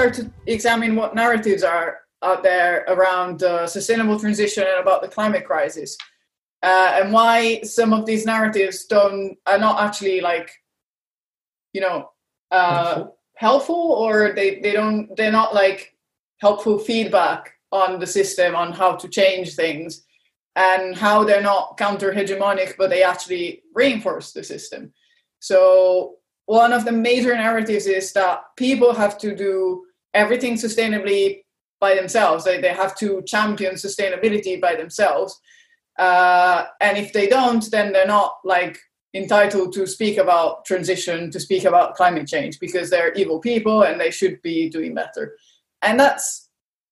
start to examine what narratives are out there around sustainable transition and about the climate crisis, and why some of these narratives are not actually helpful, or they're not like helpful feedback on the system on how to change things, and how they're not counter-hegemonic, but they actually reinforce the system. So one of the major narratives is that people have to do everything sustainably by themselves. They have to champion sustainability by themselves. And if they don't, then they're not entitled to speak about transition, to speak about climate change, because they're evil people and they should be doing better. And that's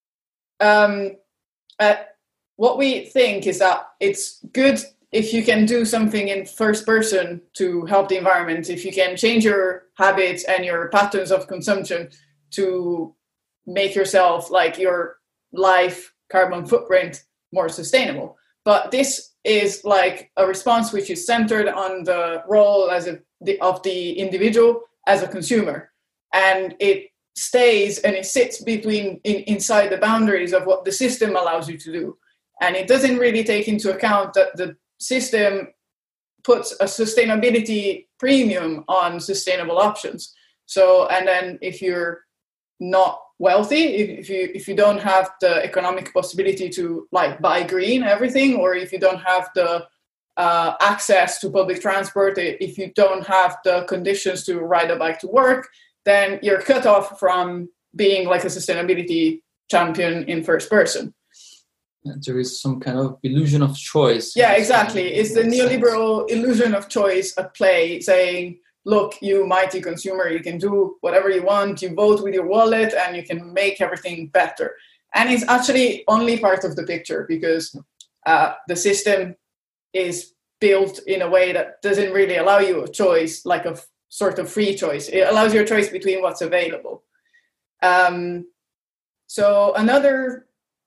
what we think is that it's good if you can do something in first person to help the environment, if you can change your habits and your patterns of consumption to make yourself, your life carbon footprint, more sustainable. But this is a response which is centered on the role of the individual as a consumer. And it stays and it sits inside the boundaries of what the system allows you to do. And it doesn't really take into account that the system puts a sustainability premium on sustainable options. So, and then if you're not wealthy, if you don't have the economic possibility to buy green everything, or if you don't have the access to public transport, if you don't have the conditions to ride a bike to work, then you're cut off from being a sustainability champion in first person. There is some kind of illusion of choice. Yeah, exactly. It's the neoliberal illusion of choice at play, saying, look, you mighty consumer, you can do whatever you want, you vote with your wallet, and you can make everything better. And it's actually only part of the picture, because the system is built in a way that doesn't really allow you a choice, like a sort of free choice. It allows you a choice between what's available. So another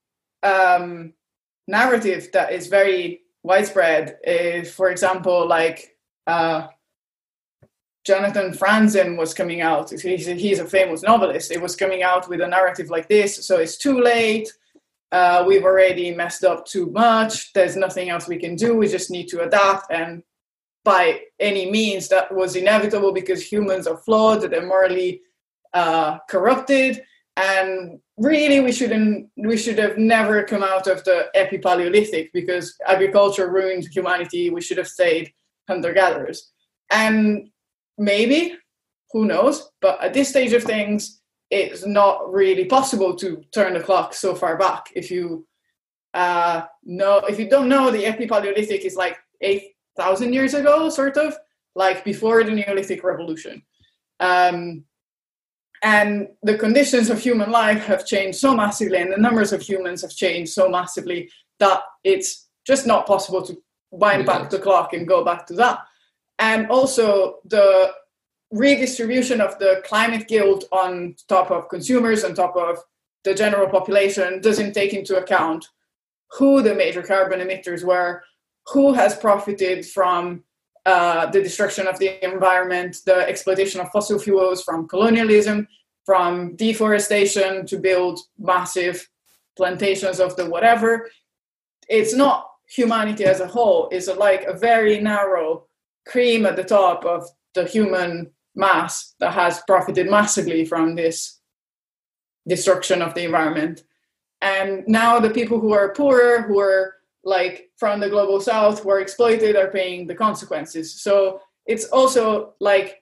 narrative that is very widespread is, for example, Jonathan Franzen was coming out. He's a famous novelist. He was coming out with a narrative like this. So it's too late. We've already messed up too much. There's nothing else we can do. We just need to adapt. And by any means, that was inevitable because humans are flawed. They're morally corrupted. And really, we should have never come out of the Epi-Paleolithic, because agriculture ruined humanity. We should have stayed hunter-gatherers. And maybe, who knows? But at this stage of things, it's not really possible to turn the clock so far back. If you don't know, the Epi-Paleolithic is 8,000 years ago, sort of, before the Neolithic Revolution. And the conditions of human life have changed so massively, and the numbers of humans have changed so massively that it's just not possible to wind back the clock and go back to that. And also the redistribution of the climate guilt on top of consumers, on top of the general population, doesn't take into account who the major carbon emitters were, who has profited from the destruction of the environment, the exploitation of fossil fuels, from colonialism, from deforestation to build massive plantations of the whatever. It's not humanity as a whole. It's a very narrow cream at the top of the human mass that has profited massively from this destruction of the environment. And now the people who are poorer, who are from the global south, who are exploited, are paying the consequences. So it's also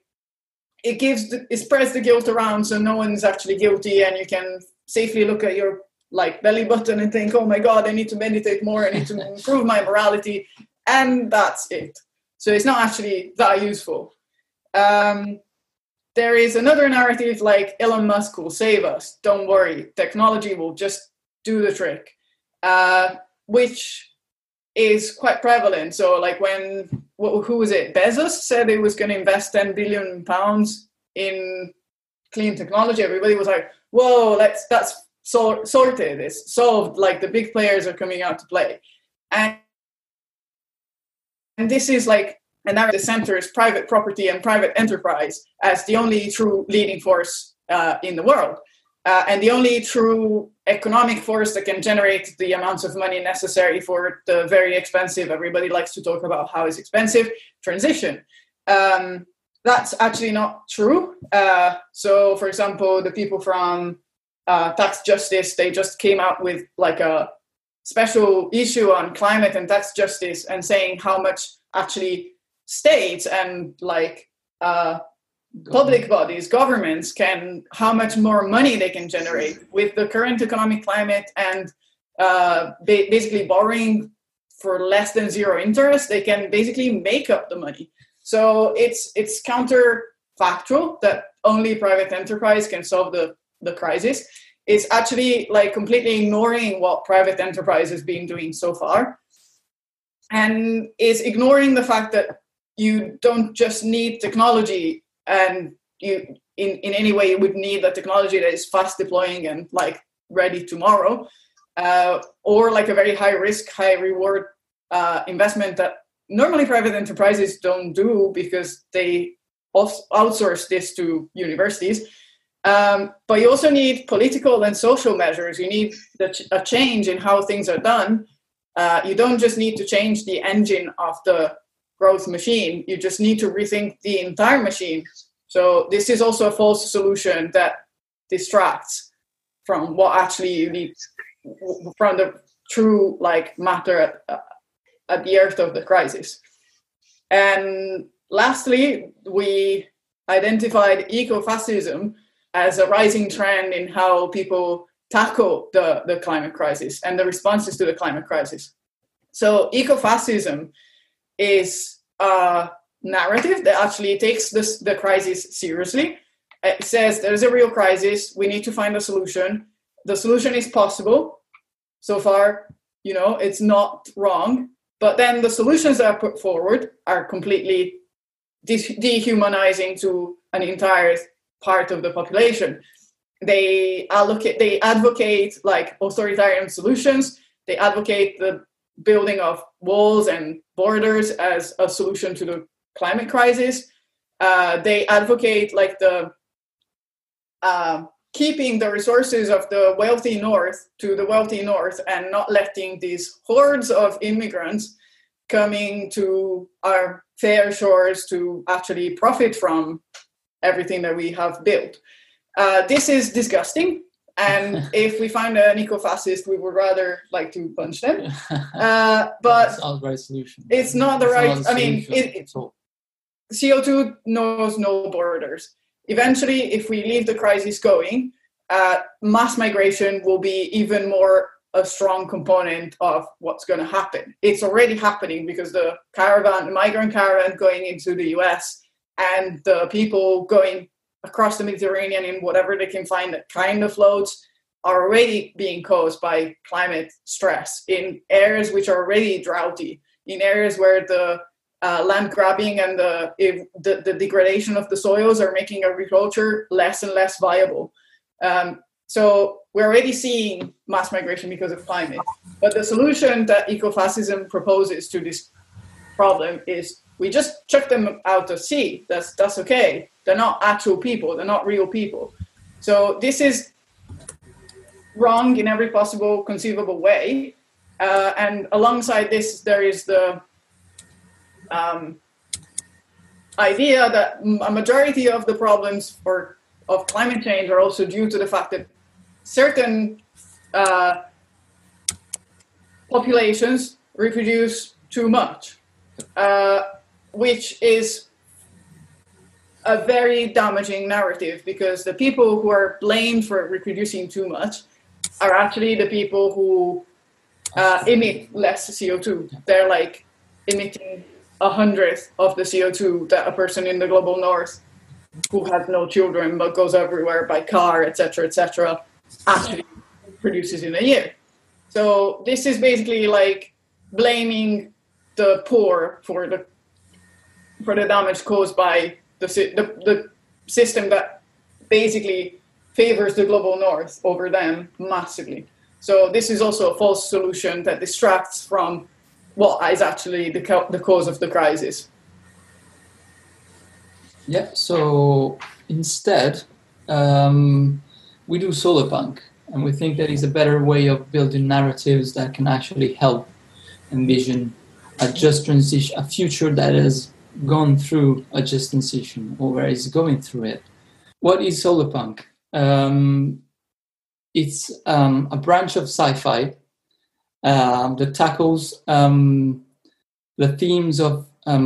it spreads the guilt around, so no one's actually guilty, and you can safely look at your belly button and think, oh my God, I need to meditate more, I need to improve my morality, and that's it. So it's not actually that useful. There is another narrative Elon Musk will save us. Don't worry, technology will just do the trick, which is quite prevalent. So who was it? Bezos said he was going to invest £10 billion in clean technology. Everybody was like, whoa, that's sorted. It's solved. The big players are coming out to play. And this is and now the center is private property and private enterprise as the only true leading force in the world. And the only true economic force that can generate the amounts of money necessary for the very expensive, everybody likes to talk about how it's expensive, transition. That's actually not true. So, for example, the people from Tax Justice, they just came out with like a special issue on climate and tax justice and saying how much actually states and like public bodies, governments how much more money they can generate with the current economic climate and basically borrowing for less than zero interest. They can basically make up the money. So it's counterfactual that only private enterprise can solve the crisis. It's actually like completely ignoring what private enterprise has been doing so far, and is ignoring the fact that you don't just need technology, and you in any way you would need a technology that is fast deploying and like ready tomorrow, or like a very high risk, high reward investment that normally private enterprises don't do because they outsource this to universities. But you also need political and social measures. You need a change in how things are done. You don't just need to change the engine of the growth machine. You just need to rethink the entire machine. So this is also a false solution that distracts from what actually you need, from the true like matter at the earth of the crisis. And lastly, we identified ecofascism as a rising trend in how people tackle the climate crisis and the responses to the climate crisis. So ecofascism is a narrative that actually takes the crisis seriously. It says there's a real crisis, we need to find a solution. The solution is possible. So far, it's not wrong. But then the solutions that are put forward are completely dehumanizing to an entire part of the population. They advocate like authoritarian solutions. They advocate the building of walls and borders as a solution to the climate crisis. They advocate like the keeping the resources of the wealthy north to the wealthy north and not letting these hordes of immigrants coming to our fair shores to actually profit from everything that we have built. This is disgusting. And if we find an eco-fascist, we would rather like to punch them. But it's not the right solution. It's not the right, CO2 knows no borders. Eventually, if we leave the crisis going, mass migration will be even more a strong component of what's going to happen. It's already happening because the migrant caravan going into the US and the people going across the Mediterranean in whatever they can find that kind of floats are already being caused by climate stress in areas which are already droughty, in areas where the land grabbing and the degradation of the soils are making agriculture less and less viable. So we're already seeing mass migration because of climate. But the solution that ecofascism proposes to this problem is we just chuck them out to sea. That's okay. They're not actual people. They're not real people. So this is wrong in every possible conceivable way. And alongside this, there is the idea that a majority of the problems of climate change are also due to the fact that certain populations reproduce too much, which is a very damaging narrative, because the people who are blamed for reproducing too much are actually the people who emit less CO2. They're like emitting 100th of the CO2 that a person in the global north who has no children but goes everywhere by car, etc., actually produces in a year. So this is basically like blaming the poor for the damage caused by the system that basically favors the global north over them massively. So this is also a false solution that distracts from what is actually the cause of the crisis. Yeah, so instead, we do solar punk, and we think that is a better way of building narratives that can actually help envision a just transition, a future that has gone through a just transition or is going through it. What is solar punk? It's a branch of sci-fi that tackles the themes of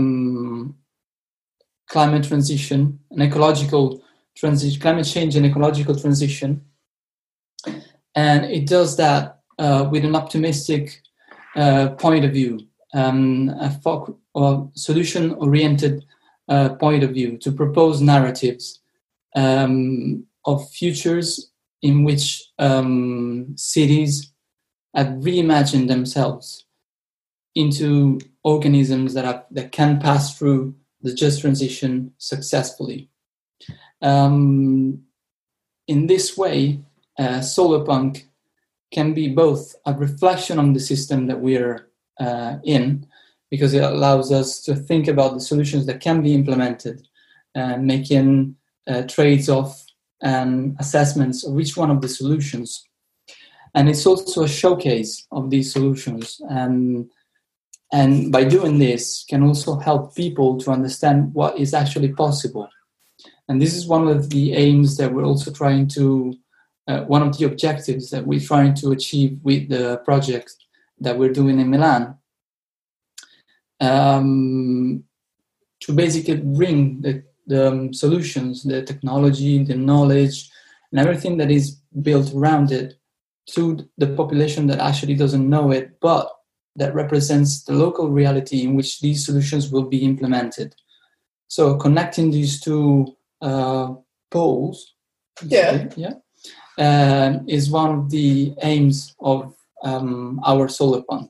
climate transition and ecological transition, climate change and ecological transition. And it does that with an optimistic point of view, a solution-oriented point of view, to propose narratives of futures in which cities have reimagined themselves into organisms that can pass through the just transition successfully. In this way, solar punk can be both a reflection on the system that we're in, because it allows us to think about the solutions that can be implemented, making trades-off and assessments of each one of the solutions. And it's also a showcase of these solutions. And by doing this, can also help people to understand what is actually possible. And this is one of the aims that we're also trying to, one of the objectives that we're trying to achieve with the project that we're doing in Milan, to basically bring the solutions, the technology, the knowledge, and everything that is built around it to the population that actually doesn't know it, but that represents the local reality in which these solutions will be implemented. So connecting these two poles, is one of the aims of our solar punk.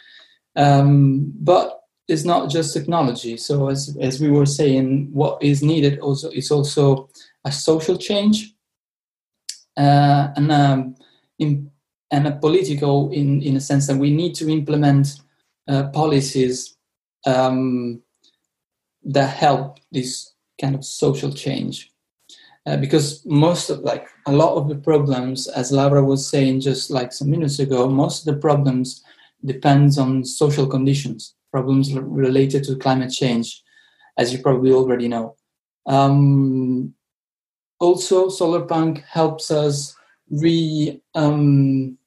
But it's not just technology. So as we were saying, what is needed also is also a social change and a political, in a sense that we need to implement policies that help this kind of social change. Because a lot of the problems, as Laura was saying just like some minutes ago, most of the problems depends on social conditions, problems related to climate change, as you probably already know. Also, solar punk helps us reevaluating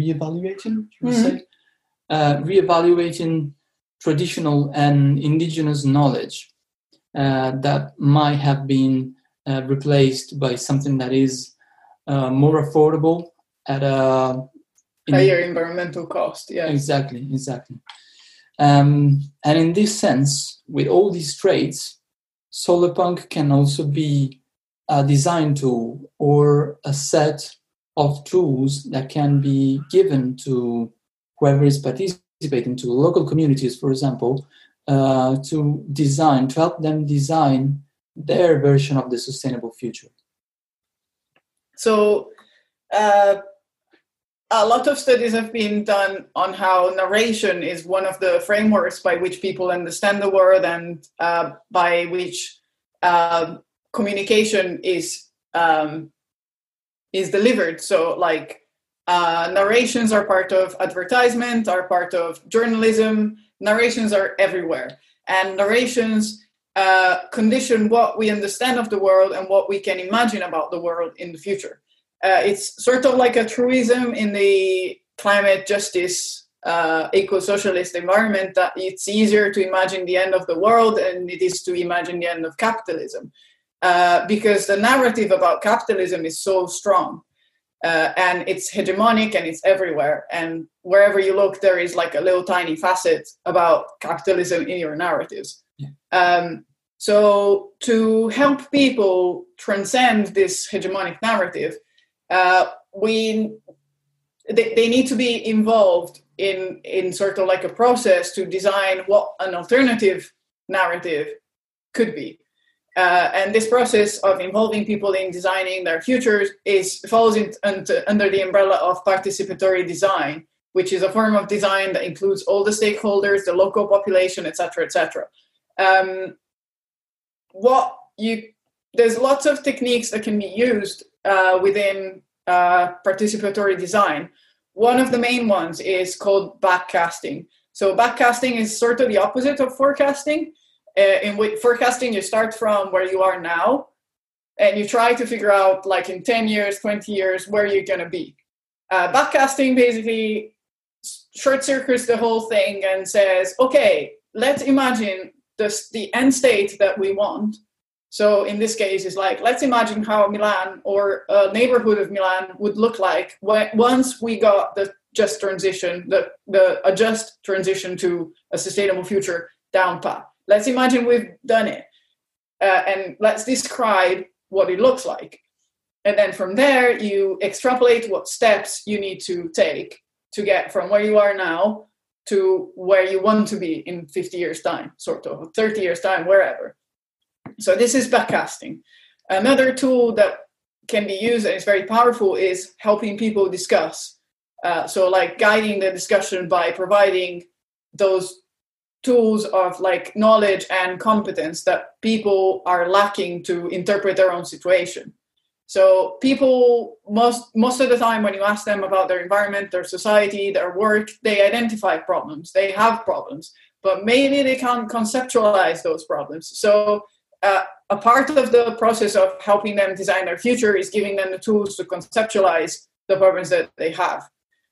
traditional and indigenous knowledge that might have been replaced by something that is more affordable at a higher environmental cost. Yeah, exactly. And in this sense, with all these traits, solar punk can also be a design tool or a set of tools that can be given to whoever is participating, to local communities, for example, to help them design their version of the sustainable future. So a lot of studies have been done on how narration is one of the frameworks by which people understand the world and by which communication is delivered. So like narrations are part of advertisement, are part of journalism. Narrations are everywhere. And narrations condition what we understand of the world and what we can imagine about the world in the future. It's sort of like a truism in the climate justice, eco-socialist environment that it's easier to imagine the end of the world than it is to imagine the end of capitalism. Because the narrative about capitalism is so strong and it's hegemonic and it's everywhere. And wherever you look, there is like a little tiny facet about capitalism in your narratives. Yeah. So to help people transcend this hegemonic narrative, they need to be involved in sort of like a process to design what an alternative narrative could be. And this process of involving people in designing their futures falls under the umbrella of participatory design, which is a form of design that includes all the stakeholders, the local population, etc., etc. There's lots of techniques that can be used within participatory design. One of the main ones is called backcasting. So backcasting is sort of the opposite of forecasting. In which forecasting, you start from where you are now, and you try to figure out, like in 10 years, 20 years, where you're going to be. Backcasting basically short circuits the whole thing and says, okay, let's imagine the end state that we want. So in this case, it's like, let's imagine how Milan or a neighborhood of Milan would look like once we got the just transition, a just transition to a sustainable future down pat. Let's imagine we've done it, and let's describe what it looks like. And then from there, you extrapolate what steps you need to take to get from where you are now to where you want to be in 50 years' time, sort of, 30 years' time, wherever. So this is backcasting. Another tool that can be used and is very powerful is helping people discuss. So like guiding the discussion by providing those tools of like knowledge and competence that people are lacking to interpret their own situation. So people, most of the time when you ask them about their environment, their society, their work, they identify problems. They have problems, but maybe they can't conceptualize those problems. So a part of the process of helping them design their future is giving them the tools to conceptualize the problems that they have.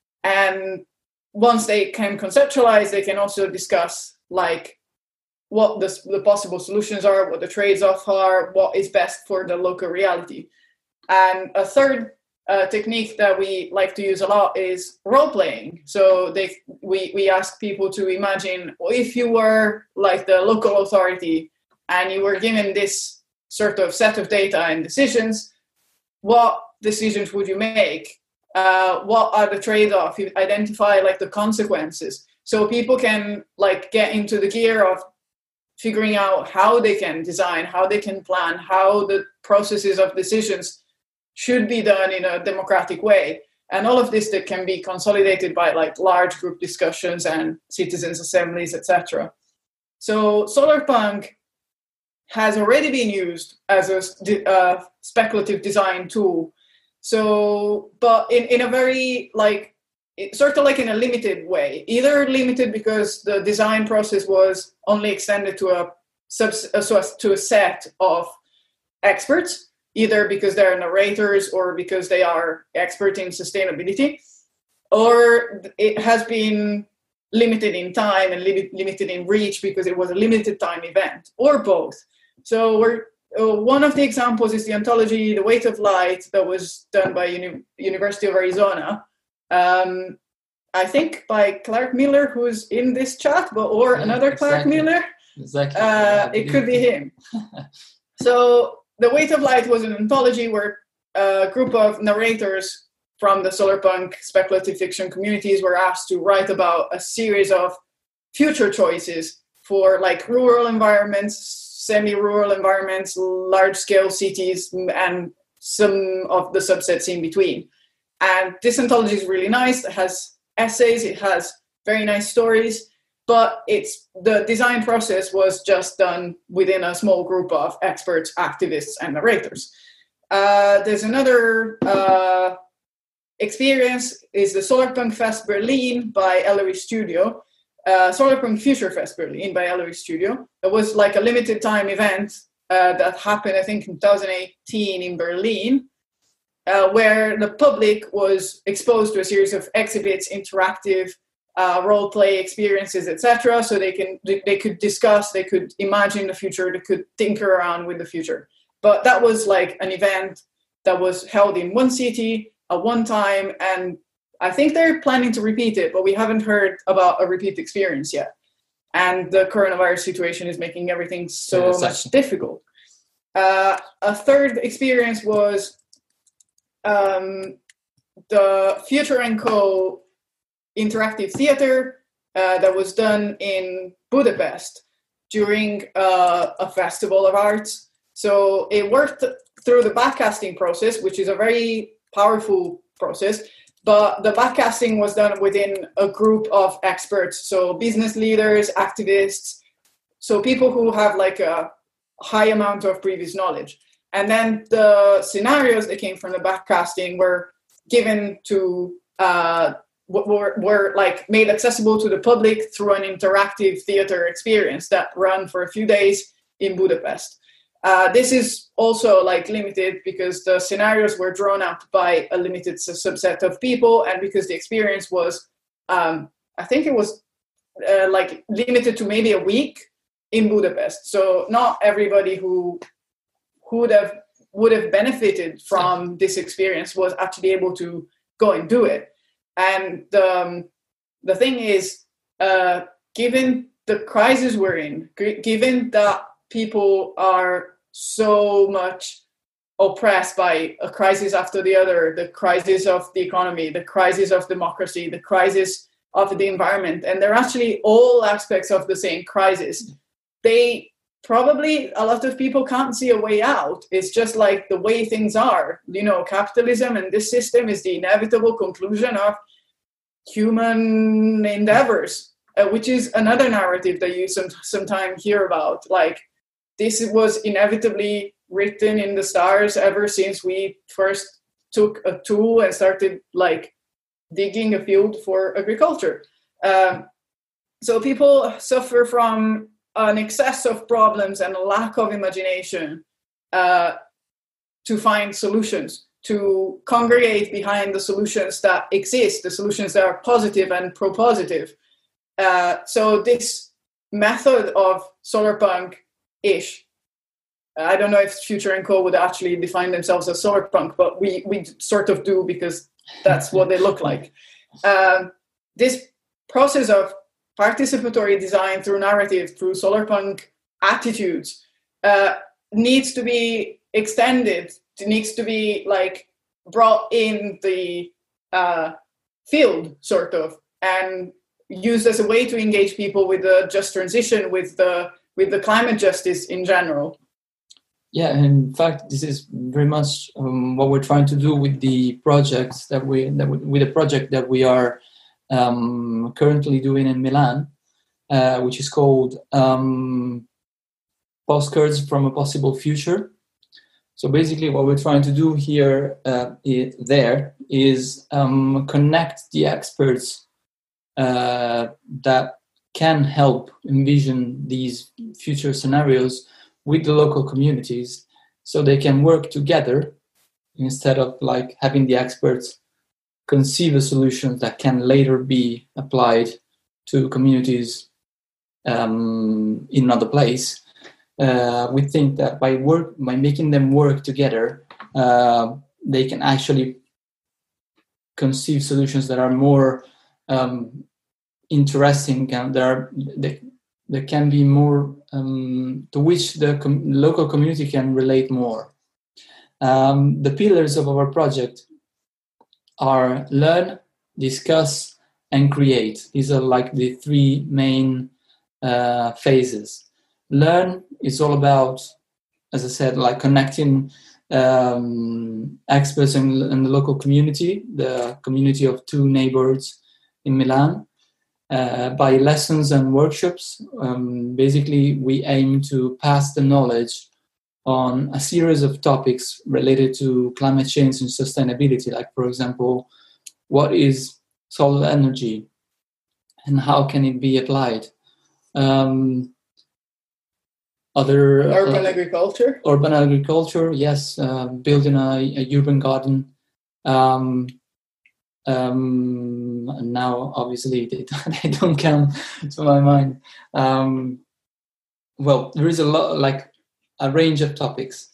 And once they can conceptualize, they can also discuss like what the possible solutions are, what the trade-offs are, what is best for the local reality. And a third technique that we like to use a lot is role-playing. So we ask people to imagine if you were like the local authority and you were given this sort of set of data and decisions, what decisions would you make? What are the trade-offs? You identify like the consequences. So people can like get into the gear of figuring out how they can design, how they can plan, how the processes of decisions should be done in a democratic way. And all of this that can be consolidated by like large group discussions and citizens' assemblies, etc. So Solarpunk has already been used as a speculative design tool. So, but in a very like, sort of like in a limited way, either limited because the design process was only extended to a set of experts, either because they're narrators or because they are expert in sustainability, or it has been limited in time and limited in reach because it was a limited time event, or both. So one of the examples is the anthology, The Weight of Light, that was done by University of Arizona. I think by Clark Miller, who's in this chat, or another Clark Miller. Exactly. It could be him. So The Weight of Light was an anthology where a group of narrators from the solarpunk speculative fiction communities were asked to write about a series of future choices for like rural environments, semi-rural environments, large-scale cities, and some of the subsets in between. And this anthology is really nice. It has essays, it has very nice stories, but the design process was just done within a small group of experts, activists, and narrators. There's another experience, is the Solarpunk Fest Berlin by Ellery Studio. Solarpunk Future Fest Berlin by Ellery Studio. It was like a limited time event that happened, I think, in 2018 in Berlin, where the public was exposed to a series of exhibits, interactive role play experiences, etc. So they could discuss, they could imagine the future, they could tinker around with the future. But that was like an event that was held in one city at one time, and I think they're planning to repeat it, but we haven't heard about a repeat experience yet. And the coronavirus situation is making everything so much difficult. A third experience was the Future & Co. interactive theater that was done in Budapest during a festival of arts. So it worked through the backcasting process, which is a very powerful process. But the backcasting was done within a group of experts, so business leaders, activists, so people who have like a high amount of previous knowledge. And then the scenarios that came from the backcasting were given to were like made accessible to the public through an interactive theater experience that ran for a few days in Budapest. This is also like limited because the scenarios were drawn up by a limited subset of people, and because the experience was, I think it was like limited to maybe a week in Budapest. So not everybody who would have benefited from this experience was actually able to go and do it. And the thing is, given the crisis we're in, given that people are so much oppressed by a crisis after the other, the crisis of the economy, the crisis of democracy, the crisis of the environment, and they're actually all aspects of the same crisis. They probably, a lot of people can't see a way out. It's just like the way things are. You know, capitalism and this system is the inevitable conclusion of human endeavors, which is another narrative that you sometimes hear about. Like, this was inevitably written in the stars ever since we first took a tool and started like digging a field for agriculture. So people suffer from an excess of problems and a lack of imagination to find solutions, to congregate behind the solutions that exist, the solutions that are positive and propositive. So this method of solarpunk-ish, I don't know if Future & Co would actually define themselves as solarpunk, but we sort of do because that's what they look like. This process of participatory design through narrative, through solarpunk attitudes, needs to be extended. It needs to be like brought in the field, sort of, and used as a way to engage people with the just transition, with the climate justice in general. Yeah, in fact, this is very much what we're trying to do with the projects with the project that we are currently doing in Milan, which is called Postcards from a Possible Future. So basically, what we're trying to do here, is connect the experts that can help envision these future scenarios with the local communities, so they can work together instead of like having the experts conceive a solution that can later be applied to communities in another place. We think that by making them work together, they can actually conceive solutions that are more interesting, and there can be more to which the local community can relate more. The pillars of our project are learn, discuss, and create. These are like the three main phases. Learn is all about, as I said, like connecting experts in the local community, the community of 2 neighborhoods in Milan, by lessons and workshops. Basically, we aim to pass the knowledge on a series of topics related to climate change and sustainability, like, for example, what is solar energy and how can it be applied? Urban agriculture? Urban agriculture, yes. Building a urban garden. Now, obviously, they don't come to my mind. Well, there is a range of topics.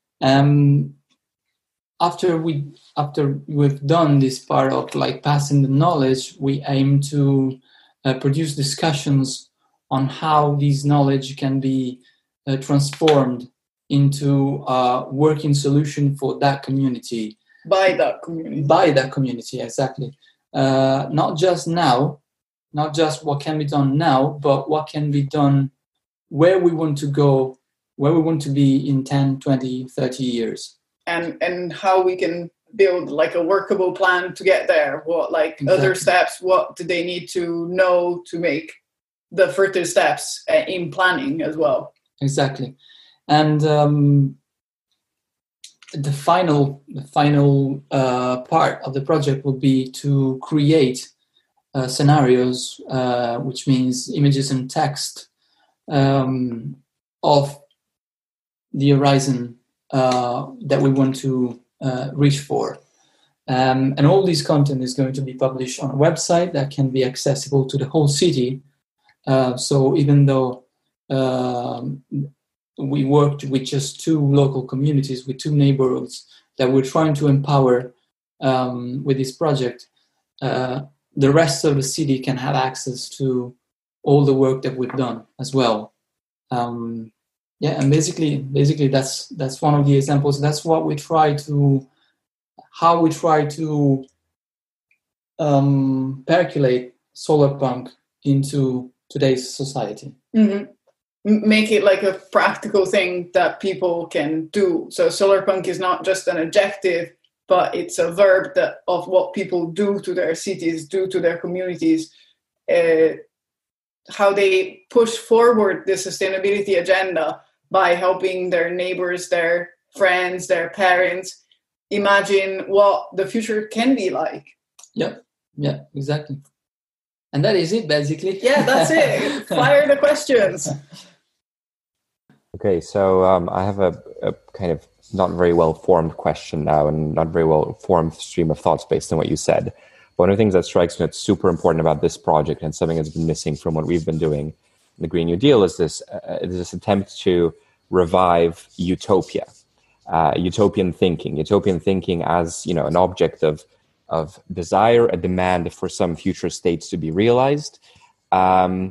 After we've done this part of like passing the knowledge, we aim to produce discussions on how this knowledge can be transformed into a working solution for that community. By that community, exactly. Not just now, not just what can be done now, but what can be done where we want to go, where we want to be in 10, 20, 30 years. And how we can build like a workable plan to get there. What other steps, what do they need to know to make the further steps in planning as well? Exactly. And the final part of the project will be to create scenarios, which means images and text of the horizon that we want to reach for. And all this content is going to be published on a website that can be accessible to the whole city. So even though we worked with just 2 local communities, with 2 neighborhoods that we're trying to empower with this project, the rest of the city can have access to all the work that we've done as well. And basically that's one of the examples. That's what we try to, how we try to percolate solarpunk into today's society. Mm-hmm. Make it like a practical thing that people can do. So solarpunk is not just an adjective, but it's a verb of what people do to their cities, do to their communities, how they push forward the sustainability agenda by helping their neighbors, their friends, their parents imagine what the future can be like. Yeah, exactly. And that is it, basically. Yeah, that's it. Fire the questions. Okay, so I have a kind of not very well-formed question now, and not very well-formed stream of thoughts based on what you said. One of the things that strikes me that's super important about this project, and something that's been missing from what we've been doing in the Green New Deal, is this attempt to revive utopia, utopian thinking as, you know, an object of desire, a demand for some future states to be realized, and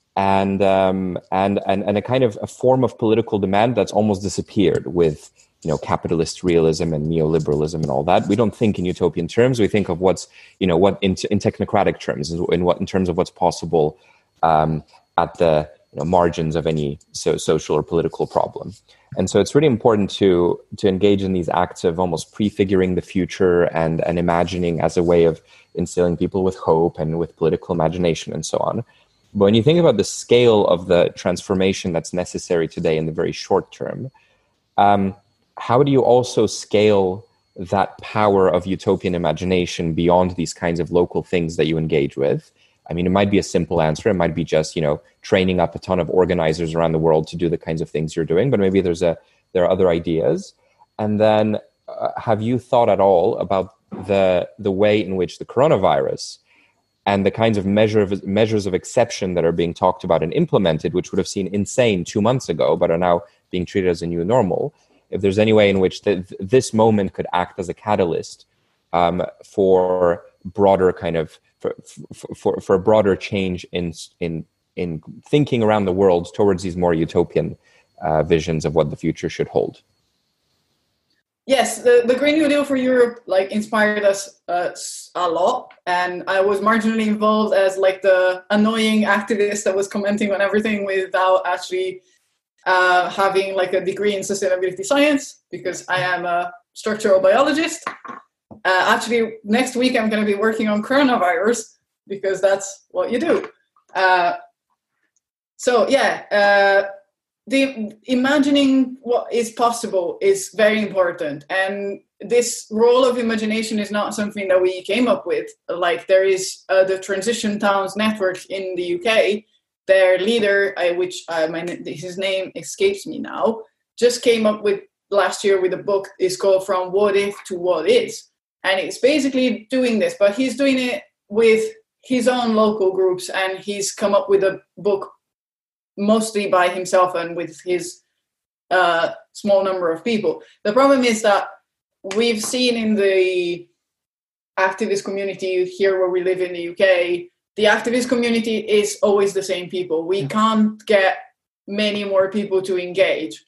a kind of a form of political demand that's almost disappeared with, you know, capitalist realism and neoliberalism and all that. We don't think in utopian terms. We think of what's, you know, what in technocratic terms, in terms of what's possible at the, you know, margins of any social or political problem. And so it's really important to engage in these acts of almost prefiguring the future and imagining as a way of instilling people with hope and with political imagination and so on. But when you think about the scale of the transformation that's necessary today in the very short term, how do you also scale that power of utopian imagination beyond these kinds of local things that you engage with? I mean, it might be a simple answer. It might be just, you know, training up a ton of organizers around the world to do the kinds of things you're doing, but maybe there are other ideas. And then have you thought at all about the way in which the coronavirus and the kinds of measures of exception that are being talked about and implemented, which would have seemed insane 2 months ago, but are now being treated as a new normal, if there's any way in which this moment could act as a catalyst for broader kind of for a broader change in thinking around the world towards these more utopian visions of what the future should hold. Yes, the Green New Deal for Europe inspired us a lot, and I was marginally involved as the annoying activist that was commenting on everything without actually having a degree in sustainability science, because I am a structural biologist. Actually, next week I'm going to be working on coronavirus, because that's what you do. The imagining what is possible is very important, and this role of imagination is not something that we came up with. There is the Transition Towns Network in the UK. Their leader, his name escapes me now, just came up with last year with a book. It's called From What If to What Is, and it's basically doing this, but he's doing it with his own local groups, and he's come up with a book mostly by himself and with his small number of people. The problem is that we've seen in the activist community here where we live in the UK, the activist community is always the same people. We can't get many more people to engage.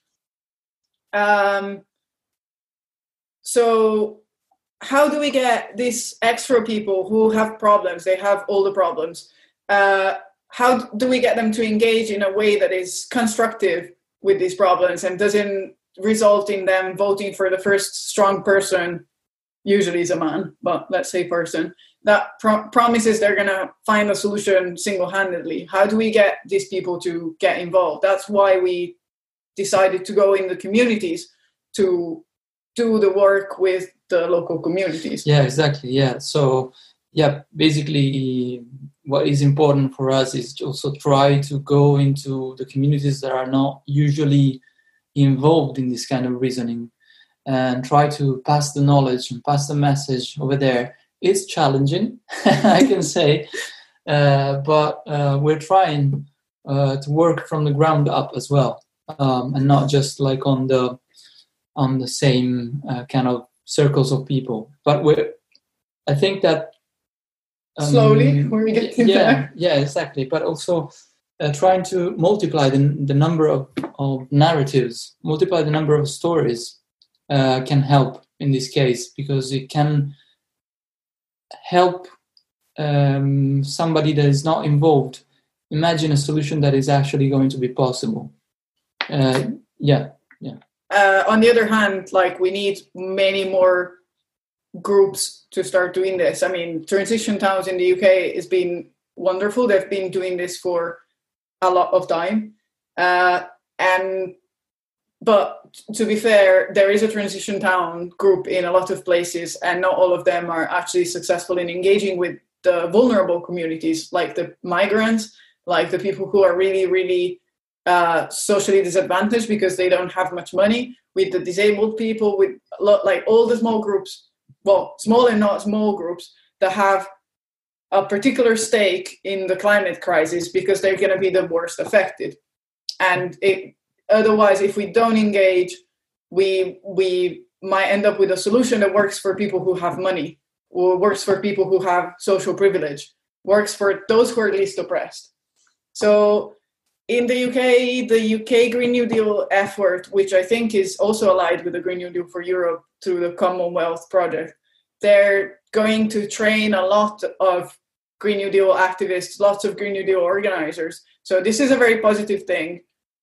So how do we get these extra people who have problems? They have all the problems. How do we get them to engage in a way that is constructive with these problems and doesn't result in them voting for the first strong person, usually is a man, but let's say person, that promises they're going to find a solution single-handedly? How do we get these people to get involved? That's why we decided to go in the communities to do the work with the local communities. Yeah, exactly. Yeah. So, yeah, basically, what is important for us is to also try to go into the communities that are not usually involved in this kind of reasoning and try to pass the knowledge and pass the message over there. It's challenging, I can say, but we're trying to work from the ground up as well, and not just like on the same kind of circles of people. But I think that slowly we're getting there. Yeah, exactly. But also trying to multiply the number of narratives, multiply the number of stories can help in this case, because it can help somebody that is not involved imagine a solution that is actually going to be possible. Yeah. On the other hand, like, we need many more groups to start doing this. I mean, Transition Towns in the UK has been wonderful. They've been doing this for a lot of time. But to be fair, there is a transition town group in a lot of places, and not all of them are actually successful in engaging with the vulnerable communities, like the migrants, like the people who are really, really socially disadvantaged because they don't have much money, with the disabled people, with like all the small groups, well, small and not small groups that have a particular stake in the climate crisis because they're going to be the worst affected. And otherwise, if we don't engage, we might end up with a solution that works for people who have money, or works for people who have social privilege, works for those who are least oppressed. So in the UK Green New Deal effort, which I think is also allied with the Green New Deal for Europe through the Commonwealth Project, they're going to train a lot of Green New Deal activists, lots of Green New Deal organizers. So this is a very positive thing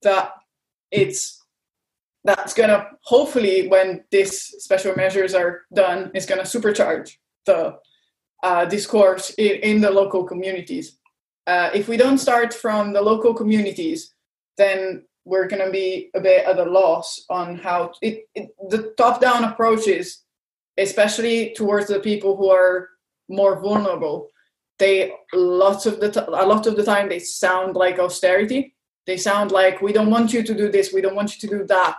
that's going to, hopefully, when these special measures are done, is going to supercharge the discourse in the local communities. If we don't start from the local communities, then we're going to be a bit at a loss on how the top-down approaches, especially towards the people who are more vulnerable, a lot of the time they sound like austerity. They sound like, we don't want you to do this, we don't want you to do that.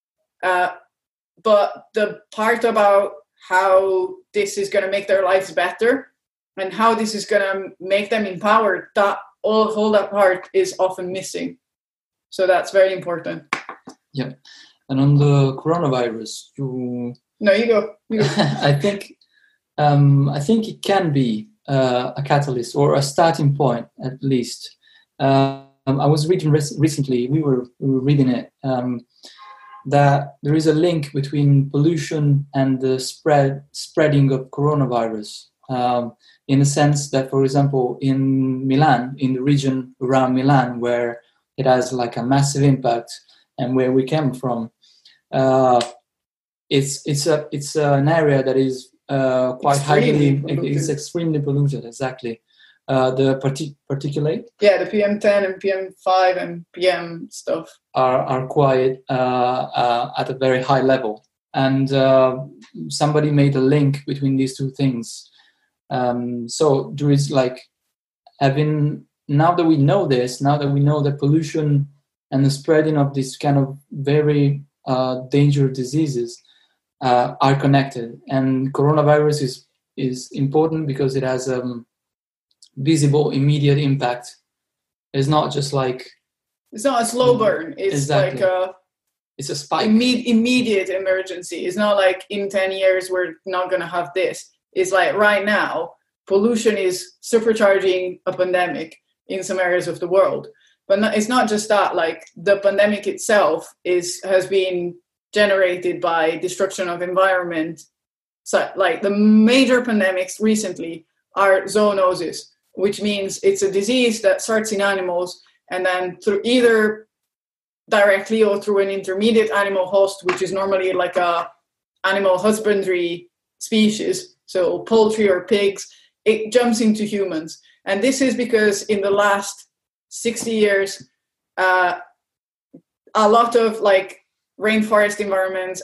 But the part about how this is going to make their lives better and how this is going to make them empowered, that whole that part is often missing. So that's very important. Yeah. And on the coronavirus, No, you go. I think it can be a catalyst or a starting point, at least. I was reading recently, we were reading it, that there is a link between pollution and the spreading of coronavirus, in the sense that, for example, in Milan, in the region around Milan, where it has like a massive impact, and where we came from, it's an area that is quite highly, it's extremely polluted, exactly. The particulate, the PM10 and PM5 and PM stuff are quite at a very high level, and somebody made a link between these two things. So there is like now that we know that pollution and the spreading of this kind of very dangerous diseases are connected, and coronavirus is important because it has visible, immediate impact. It's not just like, it's not a slow burn. It's exactly. Like it's a spike. Immediate emergency. It's not like in 10 years we're not going to have this. It's like right now, pollution is supercharging a pandemic in some areas of the world. But it's not just that. Like, the pandemic itself has been generated by destruction of environment. So, like, the major pandemics recently are zoonoses, which means it's a disease that starts in animals and then through either directly or through an intermediate animal host, which is normally like a animal husbandry species, so poultry or pigs, it jumps into humans. And this is because in the last 60 years, a lot of like rainforest environments and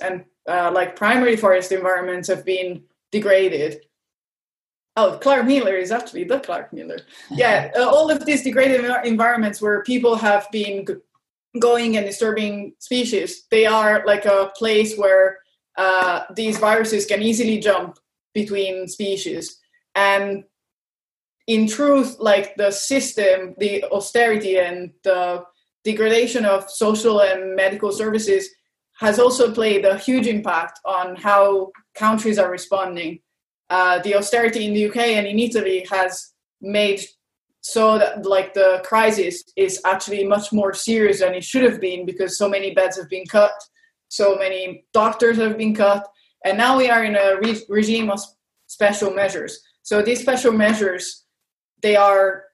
like primary forest environments have been degraded. Oh, Clark Miller is actually the Clark Miller. Yeah, all of these degraded environments where people have been going and disturbing species, they are like a place where these viruses can easily jump between species. And in truth, like the system, the austerity and the degradation of social and medical services has also played a huge impact on how countries are responding. The austerity in the UK and in Italy has made so that like the crisis is actually much more serious than it should have been, because so many beds have been cut, so many doctors have been cut, and now we are in a regime of special measures. So these special measures, they are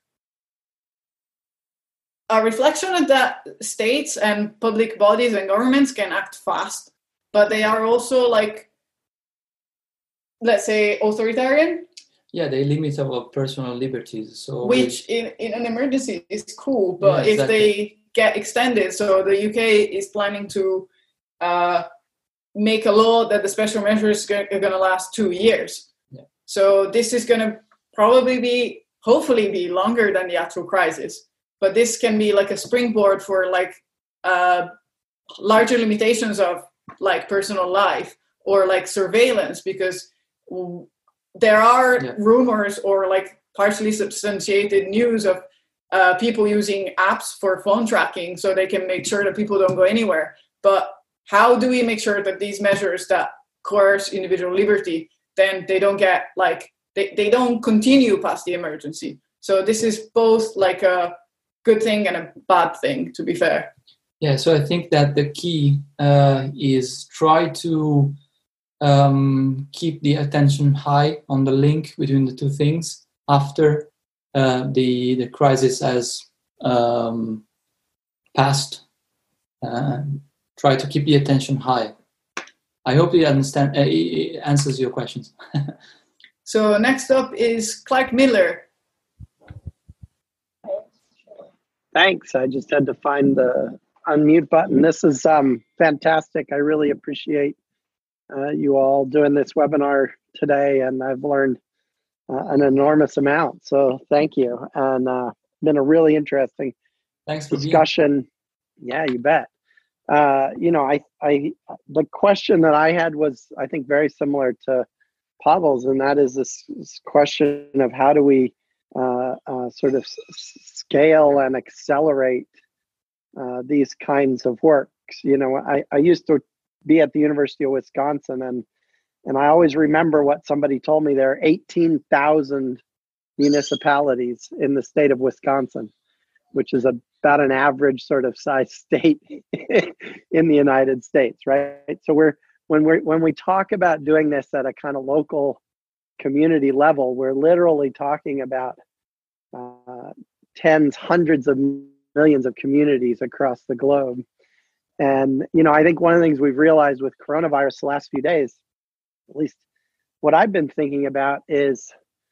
a reflection of that states and public bodies and governments can act fast, but they are also like, let's say, authoritarian. Yeah, they limit our personal liberties. So which in an emergency is cool, but yeah, exactly. If they get extended, so the UK is planning to make a law that the special measures are going to last 2 years. Yeah. So this is going to probably hopefully be longer than the actual crisis. But this can be like a springboard for like larger limitations of like personal life or like surveillance, because there are rumors or like partially substantiated news of people using apps for phone tracking so they can make sure that people don't go anywhere. But how do we make sure that these measures that coerce individual liberty, then they don't get like, they don't continue past the emergency? So this is both like a good thing and a bad thing, to be fair. Yeah, so I think that the key is try to keep the attention high on the link between the two things after the crisis has passed. Try to keep the attention high. I hope you understand. It answers your questions. So next up is Clark Miller. Thanks. I just had to find the unmute button. This is fantastic. I really appreciate you all doing this webinar today, and I've learned an enormous amount. So thank you. And been a really interesting discussion. Yeah, you bet. You know, the question that I had was, I think, very similar to Pavel's, and that is this question of how do we sort of scale and accelerate these kinds of works. You know, I used to be at the University of Wisconsin, and I always remember what somebody told me. There are 18,000 municipalities in the state of Wisconsin, which is about an average sort of size state in the United States, right? So when we talk about doing this at a kind of local community level, we're literally talking about tens, hundreds of millions of communities across the globe. And, you know, I think one of the things we've realized with coronavirus the last few days, at least what I've been thinking about, is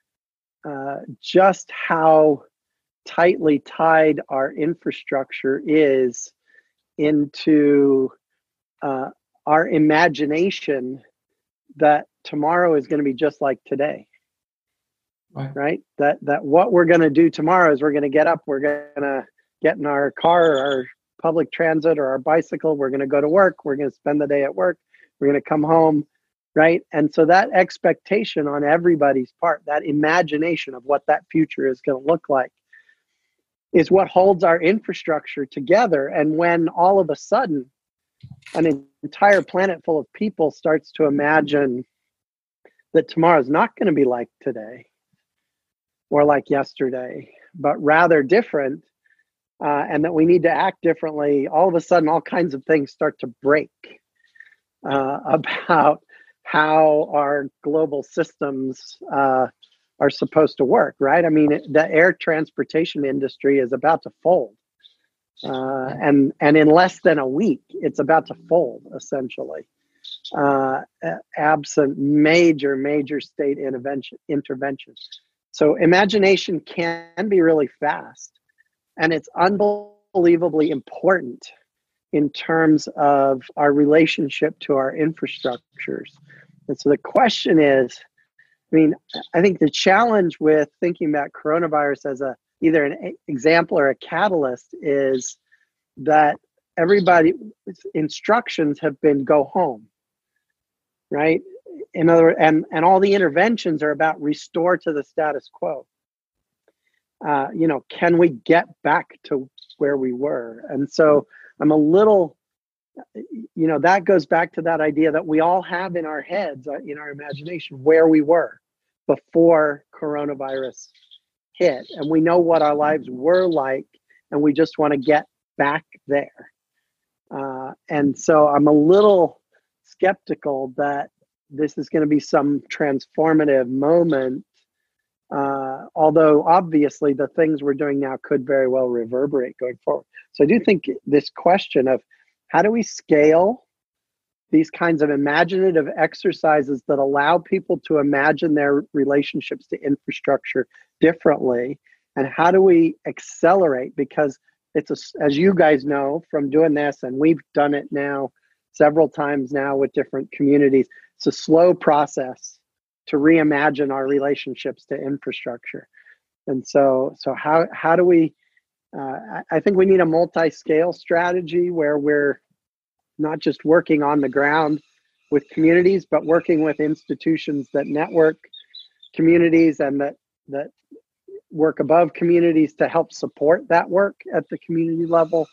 just how tightly tied our infrastructure is into our imagination that tomorrow is going to be just like today. Right? That what we're going to do tomorrow is we're going to get up, we're going to get in our car, or our public transit, or our bicycle, we're going to go to work, we're going to spend the day at work, we're going to come home, right? And so that expectation on everybody's part, that imagination of what that future is going to look like, is what holds our infrastructure together. And when all of a sudden an entire planet full of people starts to imagine that tomorrow is not going to be like today or like yesterday, but rather different, and that we need to act differently, all of a sudden all kinds of things start to break about how our global systems are supposed to work, right? I mean, the air transportation industry is about to fold. And in less than a week, it's about to fold, essentially, absent major state intervention. So imagination can be really fast, and it's unbelievably important in terms of our relationship to our infrastructures. And so the question is, I think the challenge with thinking about coronavirus as either an example or a catalyst is that everybody's instructions have been go home, right? In other words, and all the interventions are about restore to the status quo. Can we get back to where we were? And so I'm a little, that goes back to that idea that we all have in our heads, in our imagination, where we were before coronavirus hit. And we know what our lives were like, and we just want to get back there. And so I'm a little skeptical that this is going to be some transformative moment. Although obviously the things we're doing now could very well reverberate going forward. So I do think this question of how do we scale these kinds of imaginative exercises that allow people to imagine their relationships to infrastructure differently, and how do we accelerate? Because as you guys know from doing this, and we've done it now several times now with different communities, it's a slow process to reimagine our relationships to infrastructure. And so how do we, I think we need a multi-scale strategy where we're not just working on the ground with communities, but working with institutions that network communities and that work above communities to help support that work at the community level.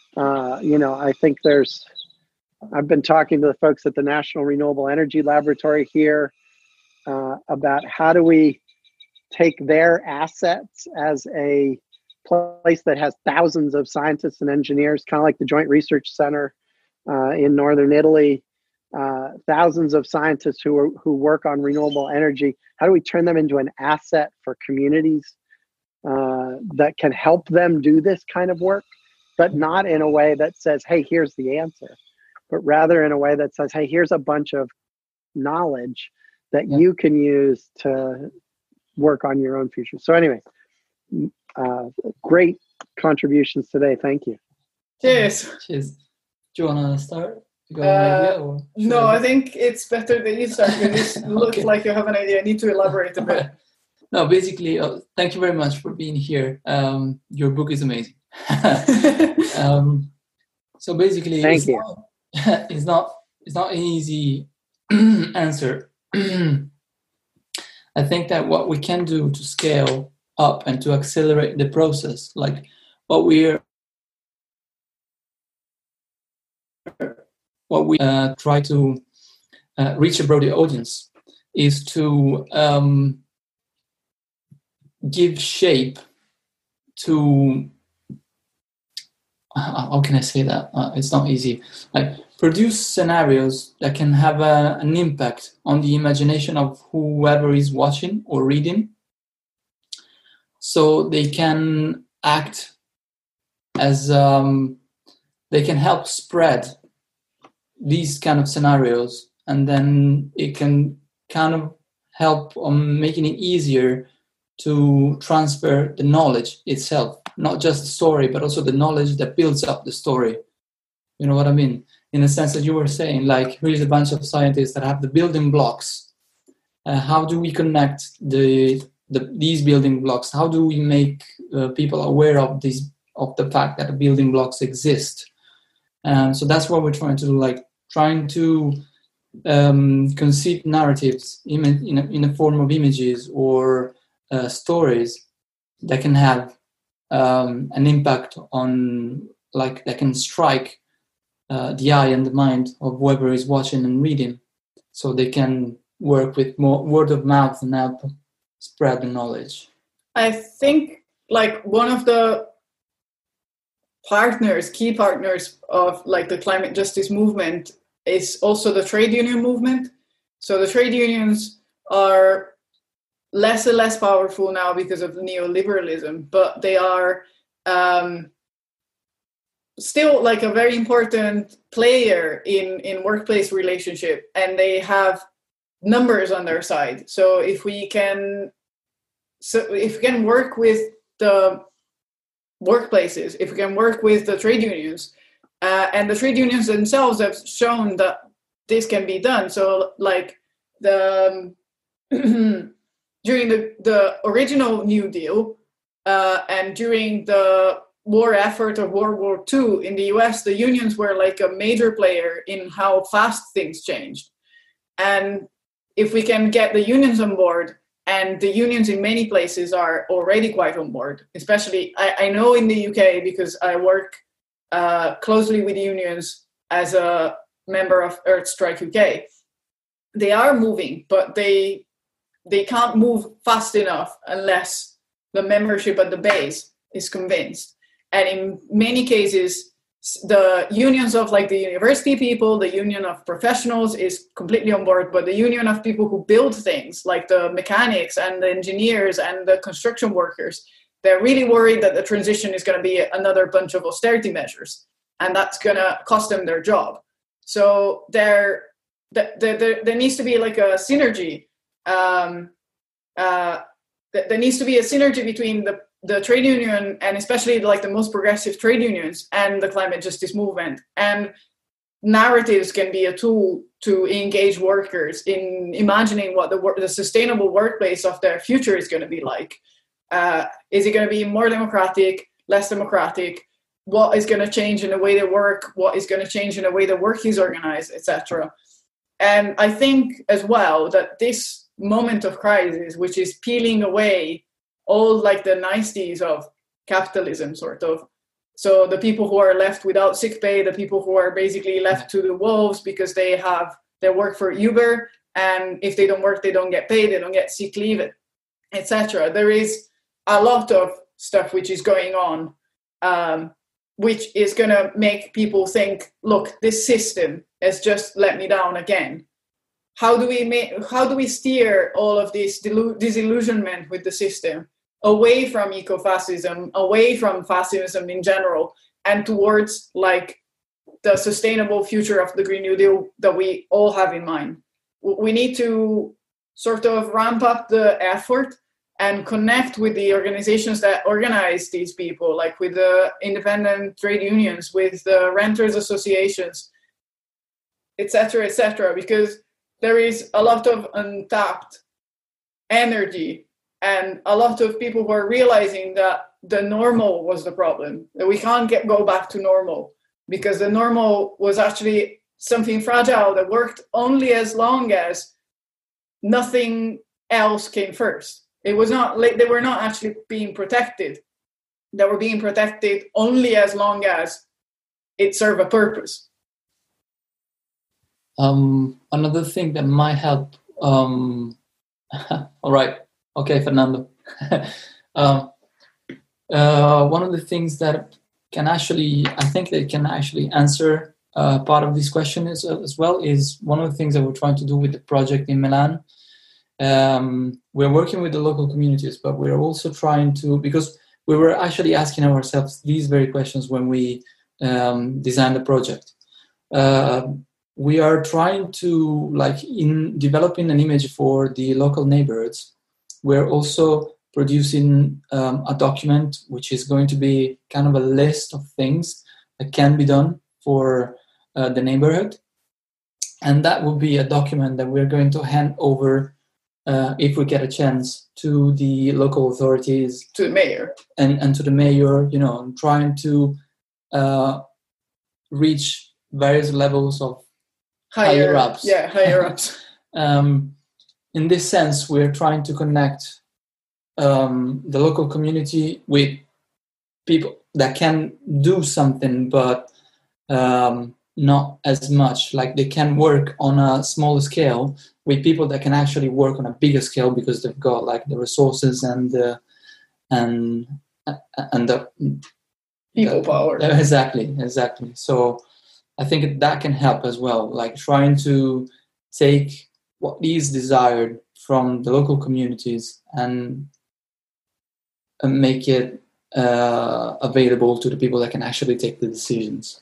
I think I've been talking to the folks at the National Renewable Energy Laboratory here about how do we take their assets as a place that has thousands of scientists and engineers, kind of like the Joint Research Center in Northern Italy, thousands of scientists who work on renewable energy. How do we turn them into an asset for communities that can help them do this kind of work, but not in a way that says, hey, here's the answer, but rather in a way that says, hey, here's a bunch of knowledge that you can use to work on your own future. So anyway, great contributions today. Thank you. Cheers. Cheers. Do you want to start? No, I think it's better that you start. It looks like you have an idea. I need to elaborate a bit. No, basically, thank you very much for being here. Your book is amazing. So basically, it's not an easy answer. I think that what we can do to scale up and to accelerate the process, like what we try to reach a broader audience, is to give shape to, how can I say that? It's not easy. Like produce scenarios that can have an impact on the imagination of whoever is watching or reading, so they can act as they can help spread these kind of scenarios, and then it can kind of help on making it easier to transfer the knowledge itself, not just the story, but also the knowledge that builds up the story. You know what I mean? In the sense that you were saying, like, here's a bunch of scientists that have the building blocks. How do we connect these building blocks? How do we make people aware of the fact that the building blocks exist? So that's what we're trying to do, like trying to conceive narratives in a form of images or stories that can have an impact on, like, that can strike the eye and the mind of whoever is watching and reading, so they can work with more word of mouth and help spread the knowledge. I think, like, one of the key partners of, like, the climate justice movement is also the trade union movement. So the trade unions are less and less powerful now because of neoliberalism, but they are still, like, a very important player in workplace relationship, and they have numbers on their side. So if we can work with the workplaces, if we can work with the trade unions, And the trade unions themselves have shown that this can be done. So like during the original New Deal and during the war effort of World War II in the US, the unions were like a major player in how fast things changed. And if we can get the unions on board, and the unions in many places are already quite on board, especially I know in the UK because I work closely with unions as a member of Earth Strike UK. They are moving, but they can't move fast enough unless the membership at the base is convinced. And in many cases, the unions of like the university people, the union of professionals is completely on board, but the union of people who build things, like the mechanics and the engineers and the construction workers, they're really worried that the transition is going to be another bunch of austerity measures, and that's going to cost them their job. So there needs to be like a synergy. There needs to be a synergy between the trade union and especially like the most progressive trade unions and the climate justice movement. And narratives can be a tool to engage workers in imagining what the sustainable workplace of their future is going to be like. Is it going to be more democratic, less democratic? What is going to change in the way they work? What is going to change in the way the work is organized, etc. And I think as well that this moment of crisis, which is peeling away all like the niceties of capitalism, sort of. So the people who are left without sick pay, the people who are basically left to the wolves because they work for Uber, and if they don't work, they don't get paid, they don't get sick leave, etc. There is a lot of stuff which is going on, which is going to make people think, look, this system has just let me down again. How do we steer all of this disillusionment with the system away from eco-fascism, away from fascism in general, and towards like the sustainable future of the Green New Deal that we all have in mind? We need to sort of ramp up the effort and connect with the organizations that organize these people, like with the independent trade unions, with the renters associations, etc., because there is a lot of untapped energy and a lot of people who are realizing that the normal was the problem, that we can't go back to normal because the normal was actually something fragile that worked only as long as nothing else came first. It was not like they were not actually being protected. They were being protected only as long as it served a purpose. Another thing that might help. All right. Okay, Fernando. One of the things that I think they can actually answer part of this question as well is one of the things that we're trying to do with the project in Milan. We're working with the local communities, but we're also trying to, because we were actually asking ourselves these very questions when we designed the project. We are trying to, like, in developing an image for the local neighborhoods, we're also producing a document which is going to be kind of a list of things that can be done for the neighborhood. And that will be a document that we're going to hand over, if we get a chance, to the local authorities. To the mayor. And to the mayor, trying to reach various levels of higher ups. Yeah, higher ups. In this sense, we're trying to connect the local community with people that can do something, but not as much. Like, they can work on a smaller scale with people that can actually work on a bigger scale because they've got like the resources and the people power. Exactly. So I think that can help as well, like trying to take what is desired from the local communities and make it available to the people that can actually take the decisions.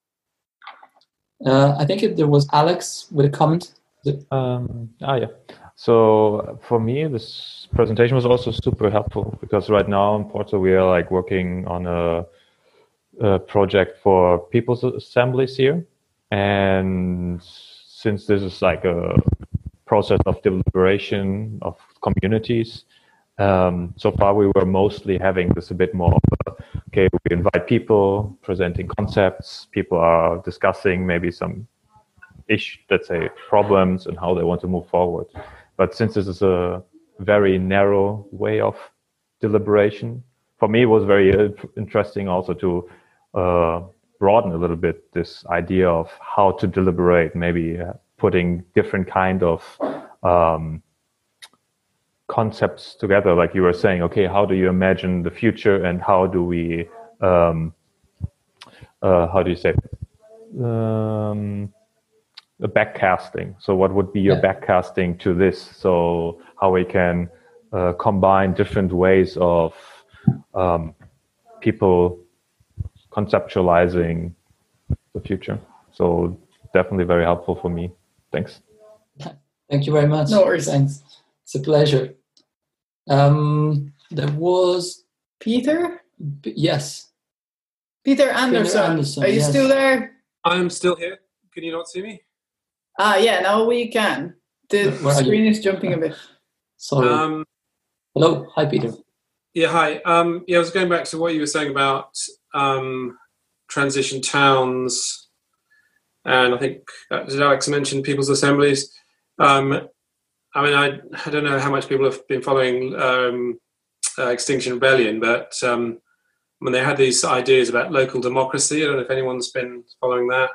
I think there was Alex with a comment. Yeah. So for me, this presentation was also super helpful because right now in Porto we are like working on a project for people's assemblies here, and since this is like a process of deliberation of communities, so far we were mostly having this a bit more okay, we invite people presenting concepts, people are discussing maybe some let's say problems and how they want to move forward. But since this is a very narrow way of deliberation, for me it was very interesting also to broaden a little bit this idea of how to deliberate, maybe putting different kind of concepts together, like you were saying, okay, how do you imagine the future and how do we, how do you say, the backcasting. So what would be your backcasting to this? So how we can combine different ways of people conceptualizing the future. So definitely very helpful for me. Thanks. Thank you very much. No worries. Thanks. It's a pleasure. There was Peter? Yes. Peter Anderson. Are you still there? I'm still here. Can you not see me? Yeah, now we can. The screen is jumping a bit. Sorry. Hello. Hi, Peter. Yeah, hi. I was going back to what you were saying about transition towns, and I think Alex mentioned people's assemblies. I don't know how much people have been following Extinction Rebellion, but when they had these ideas about local democracy, I don't know if anyone's been following that.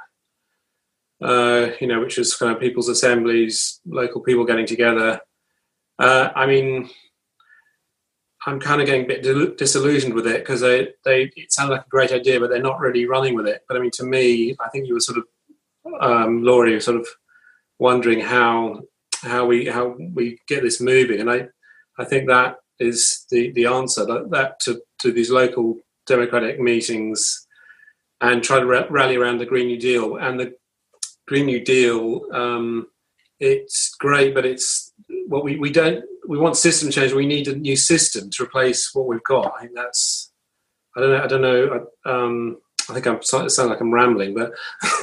Which is kind of people's assemblies, local people getting together. I'm kind of getting a bit disillusioned with it because it sounded like a great idea, but they're not really running with it. But I mean, to me, I think you were sort of, Laurie, sort of wondering how we get this moving, and I think that is the answer that to these local democratic meetings and try to rally around the Green New Deal. And the Green New Deal, it's great, but it's what we want system change. We need a new system to replace what we've got. I think that's, I don't know. I think it sounds like I'm rambling, but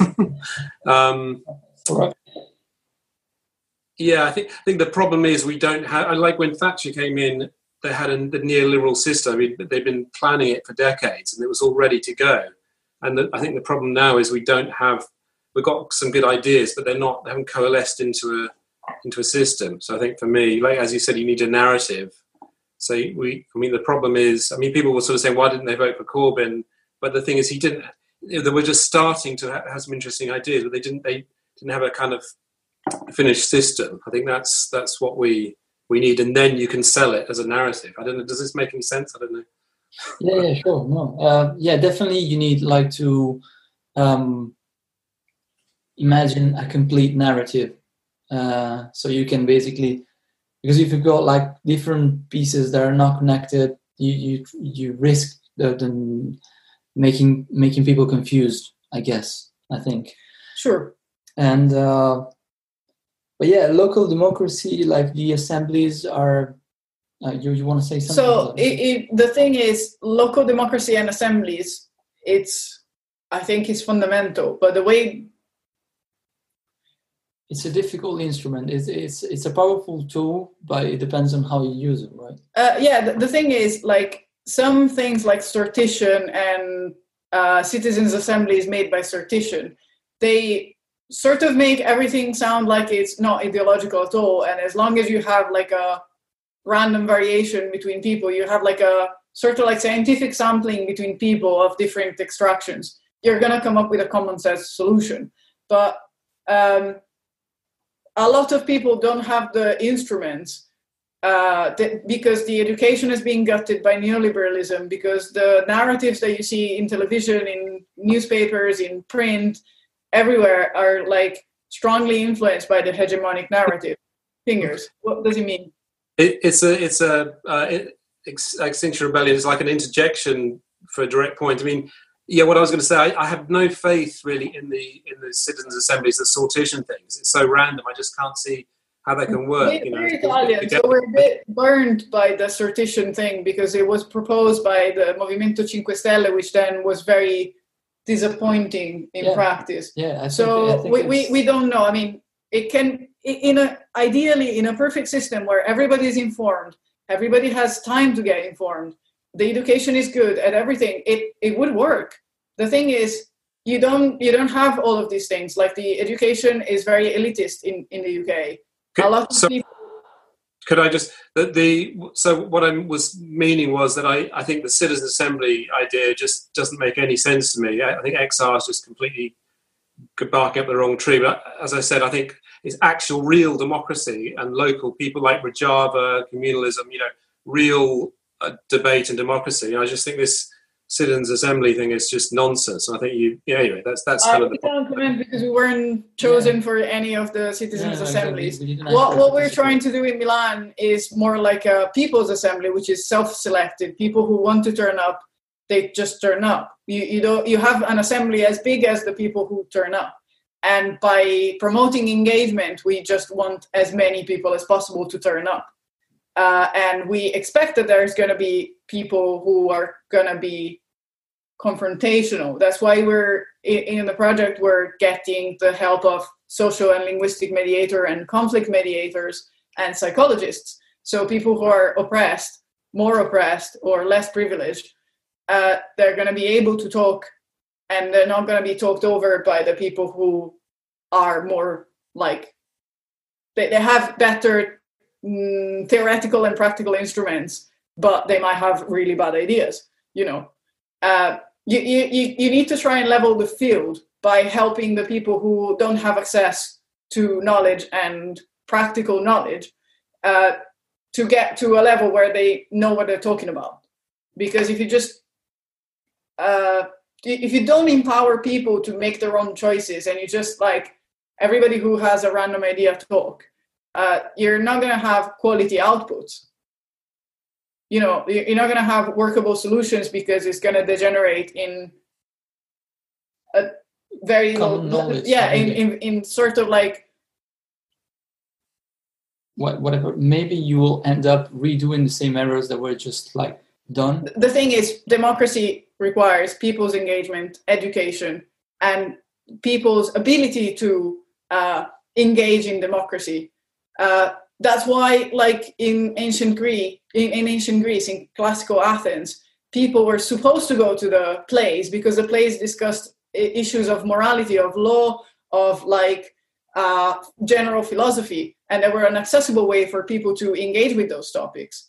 yeah, I think the problem is we don't have. I like when Thatcher came in, they had the neoliberal system. I mean, they've been planning it for decades, and it was all ready to go. And I think the problem now is we don't have. We've got some good ideas, but they haven't coalesced into a system. So I think for me, like as you said, you need a narrative. So the problem is, people were sort of saying, why didn't they vote for Corbyn? But the thing is, he didn't. They were just starting to have some interesting ideas, but they didn't have a kind of finished system. I think that's what we need, and then you can sell it as a narrative. I don't know. Does this make any sense? I don't know. Yeah, sure. No, definitely. You need to imagine a complete narrative, so you can basically, because if you've got different pieces that are not connected, you risk the making people confused, I guess. I think. Sure. And but yeah, local democracy, like the assemblies are. You want to say something? So the thing is, local democracy and assemblies, I think it's fundamental. But the way it's a difficult instrument. It's a powerful tool, but it depends on how you use it, right? The thing is, some things like Sortition and citizens' assemblies made by Sortition, they sort of make everything sound like it's not ideological at all. And as long as you have a random variation between people, you have a sort of scientific sampling between people of different extractions, you're going to come up with a common sense solution. But a lot of people don't have the instruments because the education is being gutted by neoliberalism, because the narratives that you see in television, in newspapers, in print, everywhere are strongly influenced by the hegemonic narrative. Fingers. What does it mean? Extinction Rebellion is like an interjection for a direct point. What I was going to say, I have no faith really in the citizens' assemblies, the sortition things. It's so random. I just can't see how that can work. We're Italian, so we're a bit burned by the sortition thing because it was proposed by the Movimento 5 Stelle, which then was very disappointing in practice. Yeah, so we don't know. I mean, it can ideally in a perfect system where everybody is informed, everybody has time to get informed, the education is good and everything, it would work. The thing is, you don't have all of these things. Like the education is very elitist in the UK. People. Could I just so what I was meaning was that I think the citizen assembly idea just doesn't make any sense to me. I think XR is just completely barking up the wrong tree. But as I said, I think it's actual real democracy and local people like Rojava, communalism, real debate and democracy. I just think this citizens assembly thing is just nonsense. And I think anyway, that's kind of the problem. Because we weren't chosen for any of the citizens assemblies. What we're trying to do in Milan is more like a people's assembly, which is self-selected. People who want to turn up, they just turn up. You have an assembly as big as the people who turn up. And by promoting engagement, we just want as many people as possible to turn up. And we expect that there's going to be people who are going to be confrontational. That's why we're in the project, we're getting the help of social and linguistic mediator and conflict mediators and psychologists. So people who are oppressed, more oppressed or less privileged, they're going to be able to talk, and they're not going to be talked over by the people who are more like, they have better theoretical and practical instruments, but they might have really bad ideas. You need to try and level the field by helping the people who don't have access to knowledge and practical knowledge to get to a level where they know what they're talking about. Because if you just if you don't empower people to make their own choices, and you just like everybody who has a random idea talk, you're not going to have quality outputs. You're not going to have workable solutions, because it's going to degenerate in a very low knowledge. Yeah, in sort of like whatever. Maybe you will end up redoing the same errors that were just like done. The thing is, democracy requires people's engagement, education, and people's ability to engage in democracy. That's why, like in ancient Greece, in classical Athens, people were supposed to go to the plays, because the plays discussed issues of morality, of law, of like general philosophy, and they were an accessible way for people to engage with those topics.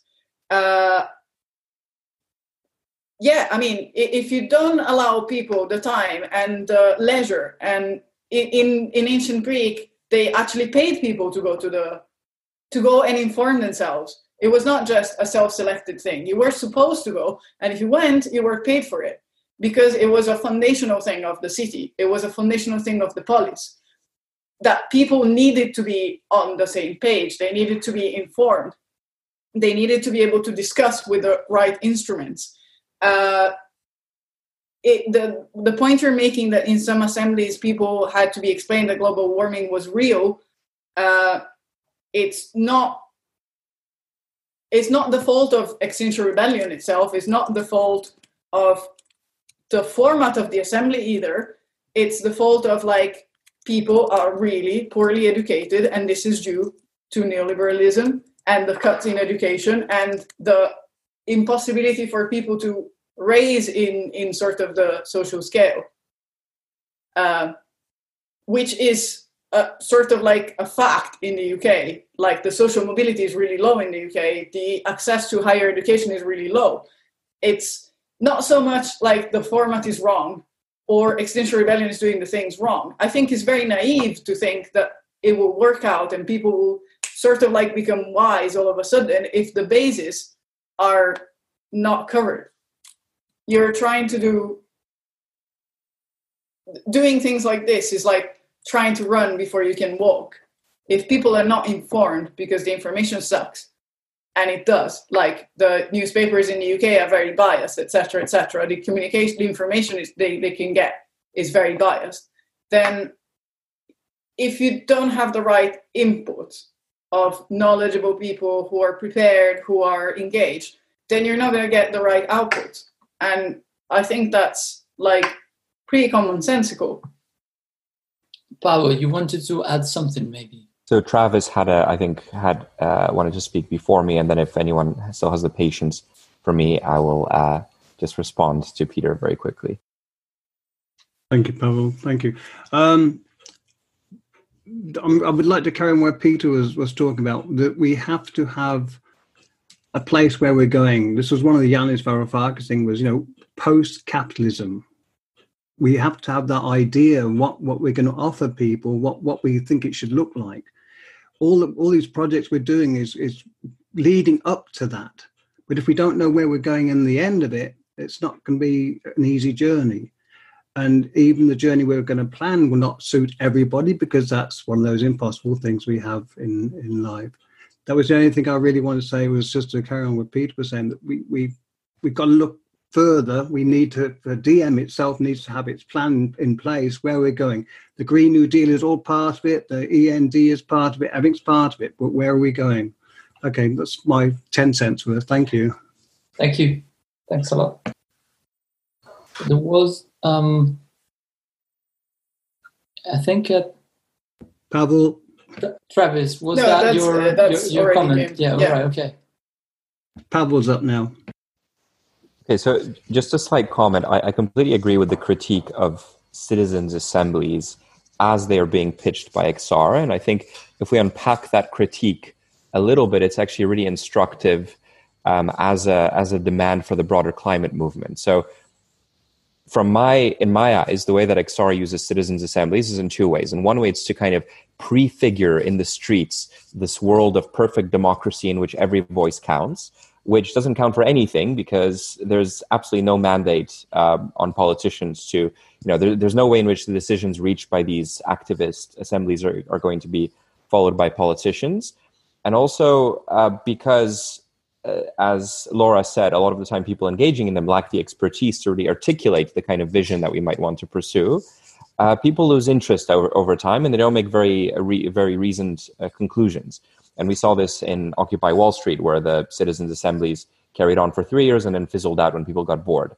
I mean, if you don't allow people the time and leisure, and in ancient Greek, they actually paid people to go and inform themselves. It was not just a self-selected thing. You were supposed to go, and if you went, you were paid for it, because it was a foundational thing of the city. It was a foundational thing of the polis, that people needed to be on the same page. They needed to be informed. They needed to be able to discuss with the right instruments. The point you're making, that in some assemblies people had to be explained that global warming was real, it's not the fault of Extinction Rebellion itself. It's not the fault of the format of the assembly either. It's the fault of like people are really poorly educated, and this is due to neoliberalism and the cuts in education and the impossibility for people to raise in sort of the social scale, which is sort of like a fact in the UK. Like the social mobility is really low in the UK. The access to higher education is really low. It's not so much like the format is wrong or Extinction Rebellion is doing the things wrong. I think it's very naive to think that it will work out and people will sort of like become wise all of a sudden if the bases are not covered. You're trying to doing things like this is like trying to run before you can walk. If people are not informed, because the information sucks, and it does, like the newspapers in the UK are very biased, etc., etc. The communication, the information they can get is very biased. Then if you don't have the right inputs, of knowledgeable people who are prepared, who are engaged, then you're not going to get the right output. And I think that's like pretty commonsensical. Paolo, you wanted to add something maybe? So Travis wanted to speak before me, and then if anyone still has the patience for me, I will just respond to Peter very quickly. Thank you, Pavel. Thank you. I would like to carry on where Peter was talking about, that we have to have a place where we're going. This was one of the Yanis Varoufakis thing was, post-capitalism. We have to have that idea of what we're going to offer people, what we think it should look like. All these projects we're doing is leading up to that. But if we don't know where we're going in the end of it, it's not going to be an easy journey. And even the journey we're going to plan will not suit everybody, because that's one of those impossible things we have in life. That was the only thing I really want to say, was just to carry on what Peter was saying, that we've got to look further. We need to, the DM itself needs to have its plan in place where we're going. The Green New Deal is all part of it. The END is part of it. Everything's part of it. But where are we going? Okay, that's my 10 cents worth. Thank you. Thank you. Thanks a lot. There was, I think, Pavel. Travis, was that your comment? Yeah, all right, okay. Pavel's up now. Okay, so just a slight comment. I completely agree with the critique of citizens' assemblies as they are being pitched by Exara. And I think if we unpack that critique a little bit, it's actually really instructive as a demand for the broader climate movement. So in my eyes, the way that Exara uses citizens' assemblies is in two ways. In one way, it's to kind of prefigure in the streets this world of perfect democracy in which every voice counts, which doesn't count for anything, because there's absolutely no mandate on politicians to, there's no way in which the decisions reached by these activist assemblies are going to be followed by politicians. And also because, as Laura said, a lot of the time people engaging in them lack the expertise to really articulate the kind of vision that we might want to pursue. People lose interest over time, and they don't make very reasoned conclusions. And we saw this in Occupy Wall Street, where the citizens' assemblies carried on for 3 years and then fizzled out when people got bored.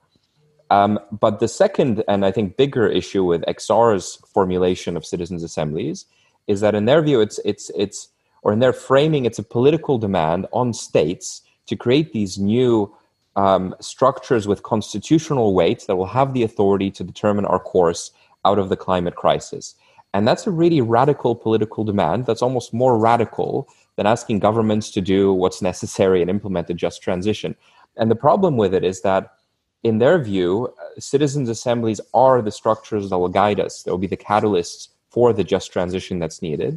But the second, and I think bigger issue with Exara's formulation of citizens' assemblies is that in their view, or in their framing, it's a political demand on states to create these new structures with constitutional weight that will have the authority to determine our course out of the climate crisis. And that's a really radical political demand that's almost more radical than asking governments to do what's necessary and implement a just transition. And the problem with it is that, in their view, citizens' assemblies are the structures that will guide us. They'll be the catalysts for the just transition that's needed.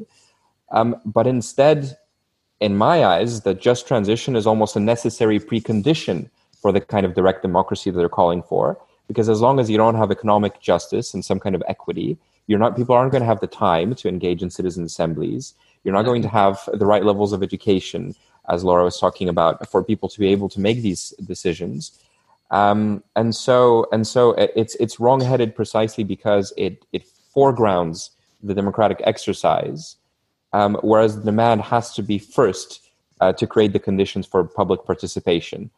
But instead, in my eyes, the just transition is almost a necessary precondition for the kind of direct democracy that they're calling for. Because as long as you don't have economic justice and some kind of equity, people aren't going to have the time to engage in citizen assemblies. You're not going to have the right levels of education, as Laura was talking about, for people to be able to make these decisions. And so it's wrong-headed precisely because it foregrounds the democratic exercise, whereas the demand has to be first to create the conditions for public participation.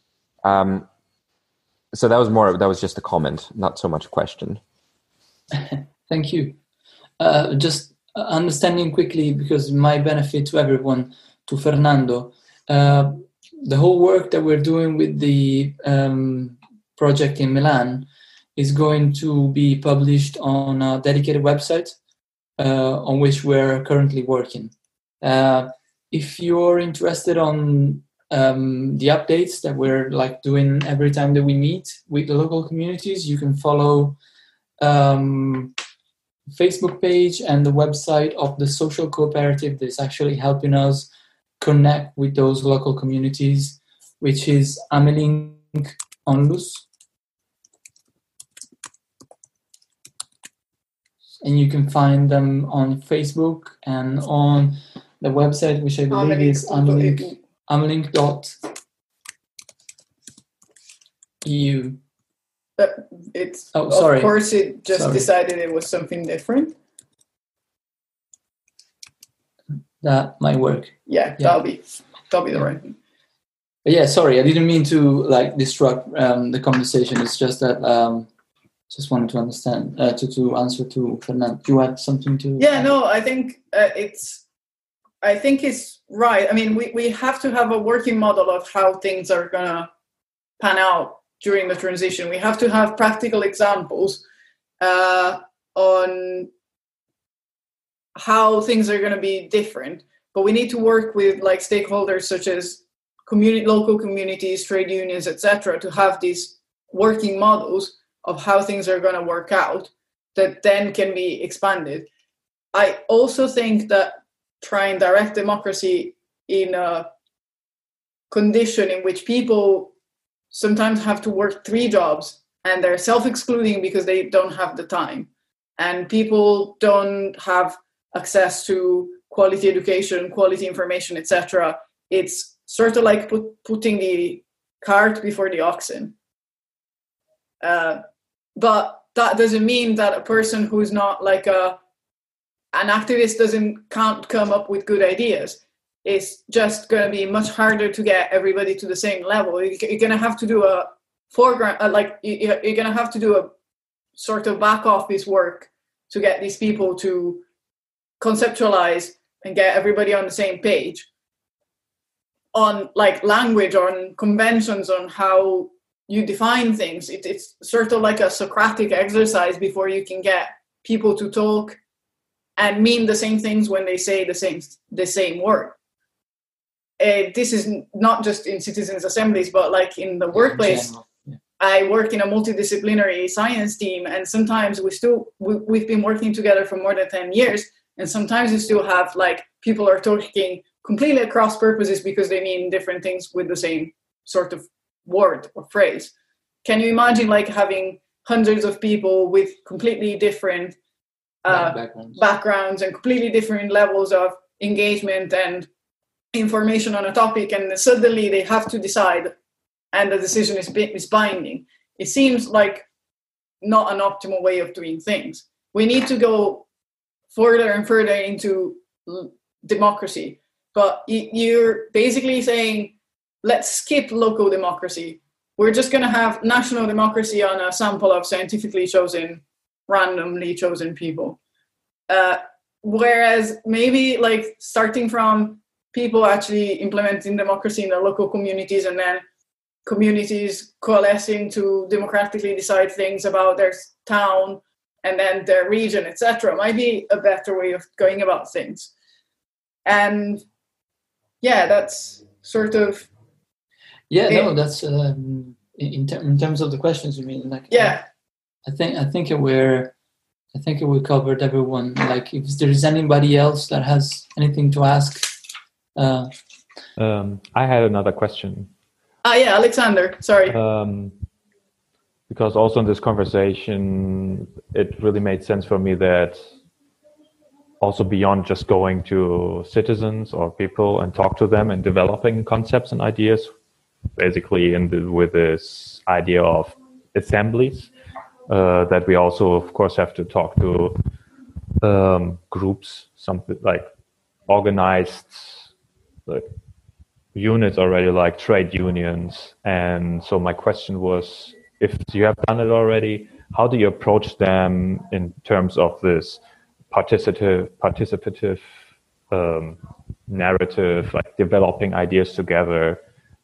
So that was just a comment, not so much a question. Thank you. Just understanding quickly, because it might benefit to everyone, to Fernando, the whole work that we're doing with the project in Milan is going to be published on a dedicated website on which we're currently working. If you're interested on the updates that we're doing every time that we meet with the local communities, you can follow Facebook page and the website of the social cooperative that's actually helping us connect with those local communities, which is Amelink Onlus. And you can find them on Facebook and on the website, which I believe is amelink.eu. Of course, it just decided it was something different. that might work. Yeah, that'll be the right thing. But yeah, sorry, I didn't mean to like disrupt the conversation. It's just that just wanted to understand to answer to Fernand. Do you have something to? Yeah, no, I think it's right. I mean, we have to have a working model of how things are gonna pan out during the transition. We have to have practical examples on how things are going to be different, but we need to work with like stakeholders such as local communities, trade unions, etc., to have these working models of how things are going to work out that then can be expanded. I also think that trying direct democracy in a condition in which people sometimes have to work 3 jobs and they're self-excluding because they don't have the time, and people don't have access to quality education, quality information, etc. It's sort of like putting the cart before the oxen. But that doesn't mean that a person who's not like an activist can't come up with good ideas. It's just going to be much harder to get everybody to the same level. You're going to have to do a foreground, you're going to have to do a sort of back office work to get these people to conceptualize and get everybody on the same page on like language, on conventions, on how you define things. It's sort of like a Socratic exercise before you can get people to talk and mean the same things when they say the same word. This is not just in citizens' assemblies, but like in the workplace. I work in a multidisciplinary science team, and sometimes we've been working together for more than 10 years, and sometimes we still have like people are talking completely across purposes because they mean different things with the same sort of word or phrase. Can you imagine like having hundreds of people with completely different backgrounds and completely different levels of engagement and information on a topic, and suddenly they have to decide and the decision is binding? It seems like not an optimal way of doing things. We need to go further and further into democracy. But you're basically saying, let's skip local democracy. We're just going to have national democracy on a sample of scientifically chosen, randomly chosen people. Whereas maybe like starting from people actually implementing democracy in their local communities, and then communities coalescing to democratically decide things about their town and then their region, etc., might be a better way of going about things. And yeah, that's sort of that's in terms of the questions you mean, like I think we covered everyone. Like if there is anybody else that has anything to ask. I had another question. Alexander, sorry. Because also in this conversation, it really made sense for me that also beyond just going to citizens or people and talk to them and developing concepts and ideas, basically with this idea of assemblies, that we also, of course, have to talk to groups, something like organized like units already, like trade unions. And so my question was, if you have done it already, how do you approach them in terms of this participative narrative, like developing ideas together?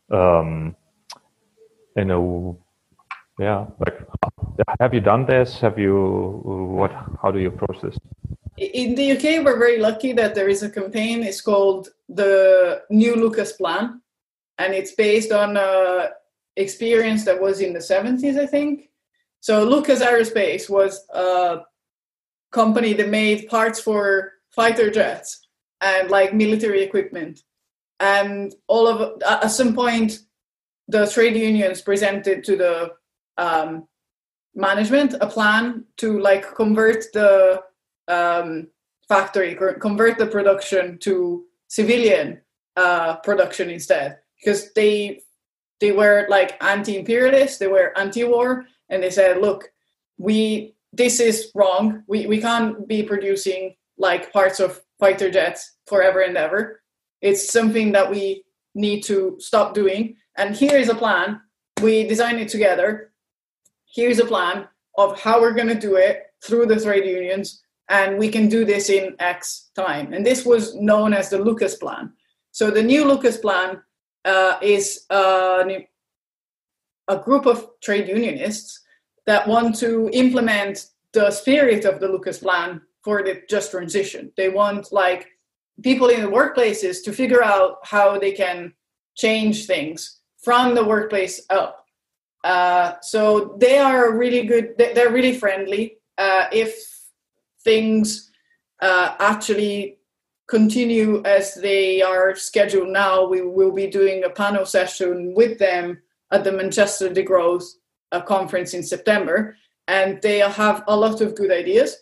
Have you done this? How do you approach this? In the UK, we're very lucky that there is a campaign. It's called the New Lucas Plan, and it's based on experience that was in the 70s, I think. So Lucas Aerospace was a company that made parts for fighter jets and like military equipment. And at some point, the trade unions presented to the management a plan to like convert the factory, convert the production to civilian production instead, because they were like anti-imperialist, they were anti-war, and they said, look, this is wrong. We can't be producing like parts of fighter jets forever and ever. It's something that we need to stop doing. And here is a plan. We designed it together. Here's a plan of how we're going to do it through the trade unions, and we can do this in X time. And this was known as the Lucas Plan. So the new Lucas Plan is a group of trade unionists that want to implement the spirit of the Lucas Plan for the just transition. They want like people in the workplaces to figure out how they can change things from the workplace up. So they are really good. They're really friendly. If things actually continue as they are scheduled now, we will be doing a panel session with them at the Manchester Degrowth conference in September, and they have a lot of good ideas.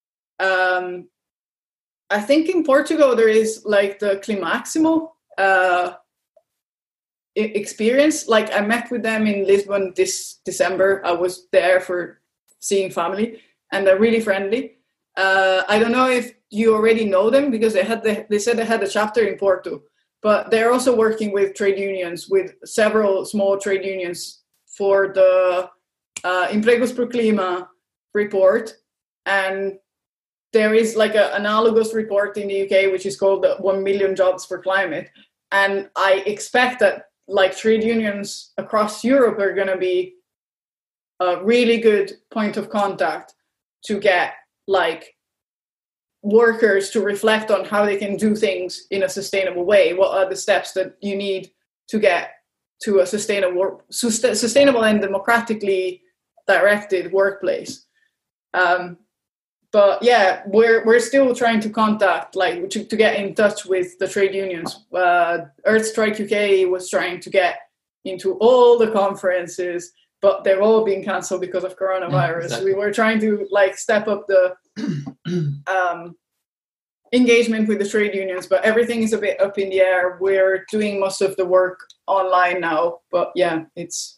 I think in Portugal there is like the Climaximo experience. Like I met with them in Lisbon this December. I was there for seeing family, and they're really friendly. I don't know if you already know them because they said they had a chapter in Porto, but they're also working with trade unions, with several small trade unions for the Empregos pro Clima report. And there is like an analogous report in the UK, which is called the 1 Million Jobs for Climate. And I expect that like trade unions across Europe are going to be a really good point of contact to get like workers to reflect on how they can do things in a sustainable way. What are the steps that you need to get to a sustainable and democratically directed workplace? But yeah, we're still trying to contact, like to get in touch with the trade unions. Earth Strike UK was trying to get into all the conferences, but they're all being cancelled because of coronavirus. Yeah, exactly. We were trying to like step up the engagement with the trade unions, but everything is a bit up in the air. We're doing most of the work online now, but yeah, it's...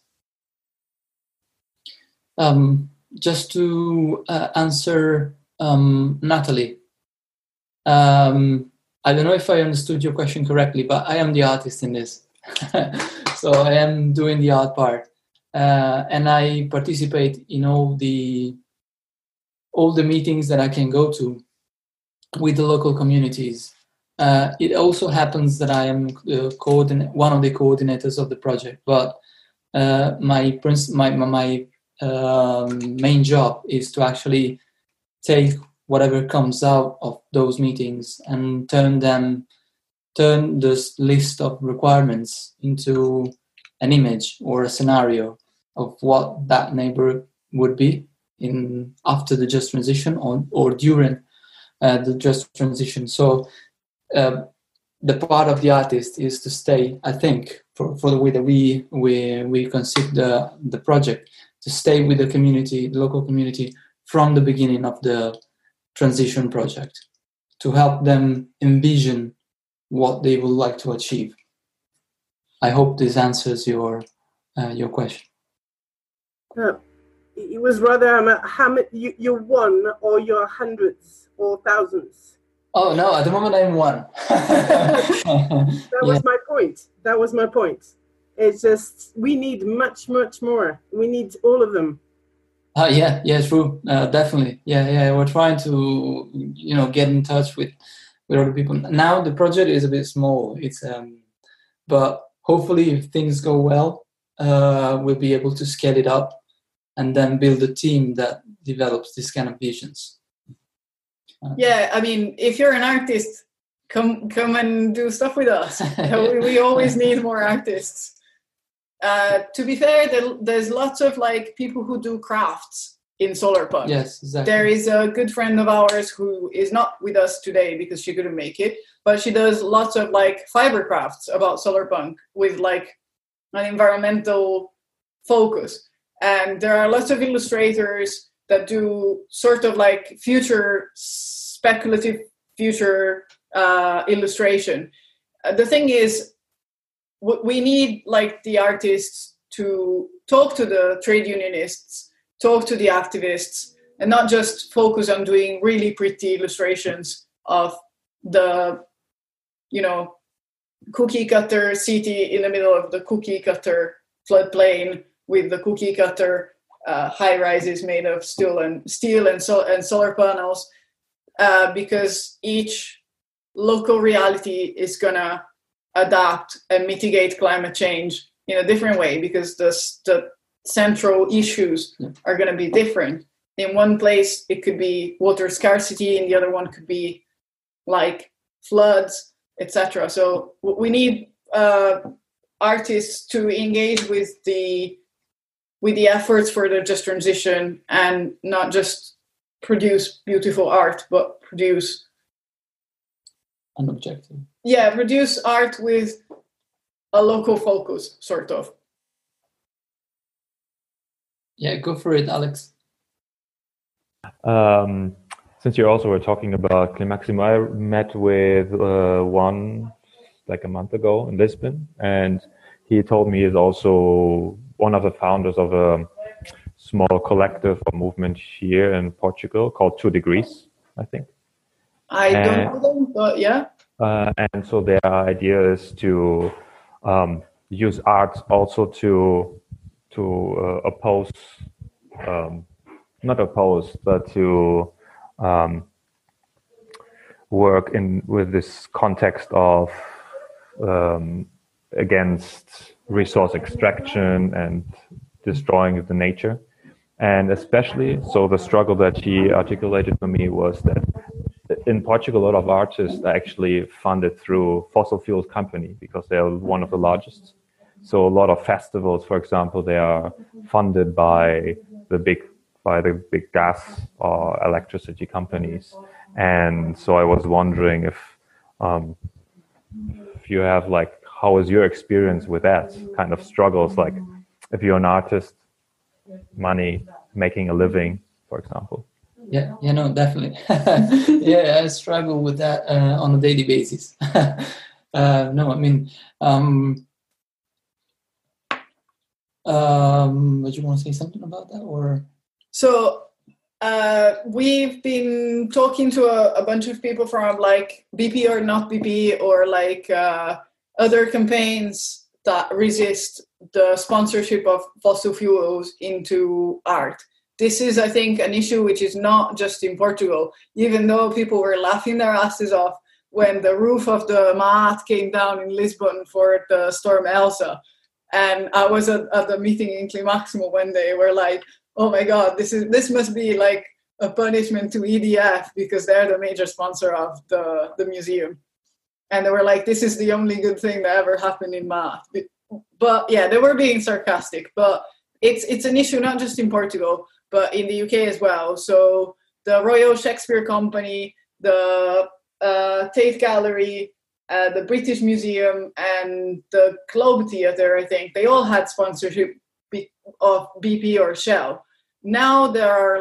Just to answer Natalie, I don't know if I understood your question correctly, but I am the artist in this. So I am doing the art part. And I participate in all the meetings that I can go to with the local communities. It also happens that I am one of the coordinators of the project, but my main job is to actually take whatever comes out of those meetings and turn this list of requirements into an image or a scenario of what that neighborhood would be after the just transition or during the just transition. So the part of the artist is to stay, I think, for the way that we conceive the project, to stay with the community, the local community, from the beginning of the transition project, to help them envision what they would like to achieve. I hope this answers your question. It was rather how many you're one, or you're hundreds or thousands. Oh no! At the moment, I'm one. That was my point. It's just we need much more. We need all of them. Yeah, true. Definitely. Yeah. We're trying to get in touch with other people. Now the project is a bit small. It's but hopefully if things go well, we'll be able to scale it up and then build a team that develops this kind of visions. Yeah, I mean, if you're an artist, come and do stuff with us. We always need more artists. To be fair, there's lots of like people who do crafts in Solarpunk. Yes, exactly. There is a good friend of ours who is not with us today because she couldn't make it, but she does lots of like fiber crafts about Solarpunk with like an environmental focus. And there are lots of illustrators that do sort of like speculative future illustration. The thing is, we need like the artists to talk to the trade unionists, talk to the activists, and not just focus on doing really pretty illustrations of the, cookie cutter city in the middle of the cookie cutter floodplain with the cookie cutter high rises made of steel and solar panels, because each local reality is gonna adapt and mitigate climate change in a different way, because the central issues are going to be different. In one place, it could be water scarcity, and the other one could be like floods, etc. So we need artists to engage with the efforts for the just transition, and not just produce beautiful art, but produce an objective. Yeah, produce art with a local focus, sort of. Yeah, go for it, Alex. Since you also were talking about Climaximo, I met with one like a month ago in Lisbon, and he told me he's also one of the founders of a small collective or movement here in Portugal called 2 Degrees, I think. I don't know them, but yeah. And so their idea is to use art also to oppose, not oppose, but to work with this context of against resource extraction and destroying the nature. And especially, so the struggle that he articulated for me was that in Portugal, a lot of artists are actually funded through fossil fuels company because they're one of the largest. So a lot of festivals, for example, they are funded by the big gas or electricity companies. And so I was wondering if you have how is your experience with that kind of struggles? Like if you're an artist, money, making a living, for example. Yeah, no, definitely. Yeah, I struggle with that on a daily basis. No, I mean, would you want to say something about that, or? So we've been talking to a bunch of people from like BP or not BP, or like other campaigns that resist the sponsorship of fossil fuels into art. This is, I think, an issue which is not just in Portugal, even though people were laughing their asses off when the roof of the MAAT came down in Lisbon for the storm Elsa. And I was at the meeting in Climaximo when they were like, oh my God, this must be like a punishment to EDF because they're the major sponsor of the museum. And they were like, this is the only good thing that ever happened in MAAT. But yeah, they were being sarcastic, but it's an issue not just in Portugal, but in the UK as well. So the Royal Shakespeare Company, the Tate Gallery, the British Museum, and the Globe Theatre, I think, they all had sponsorship of BP or Shell. Now there are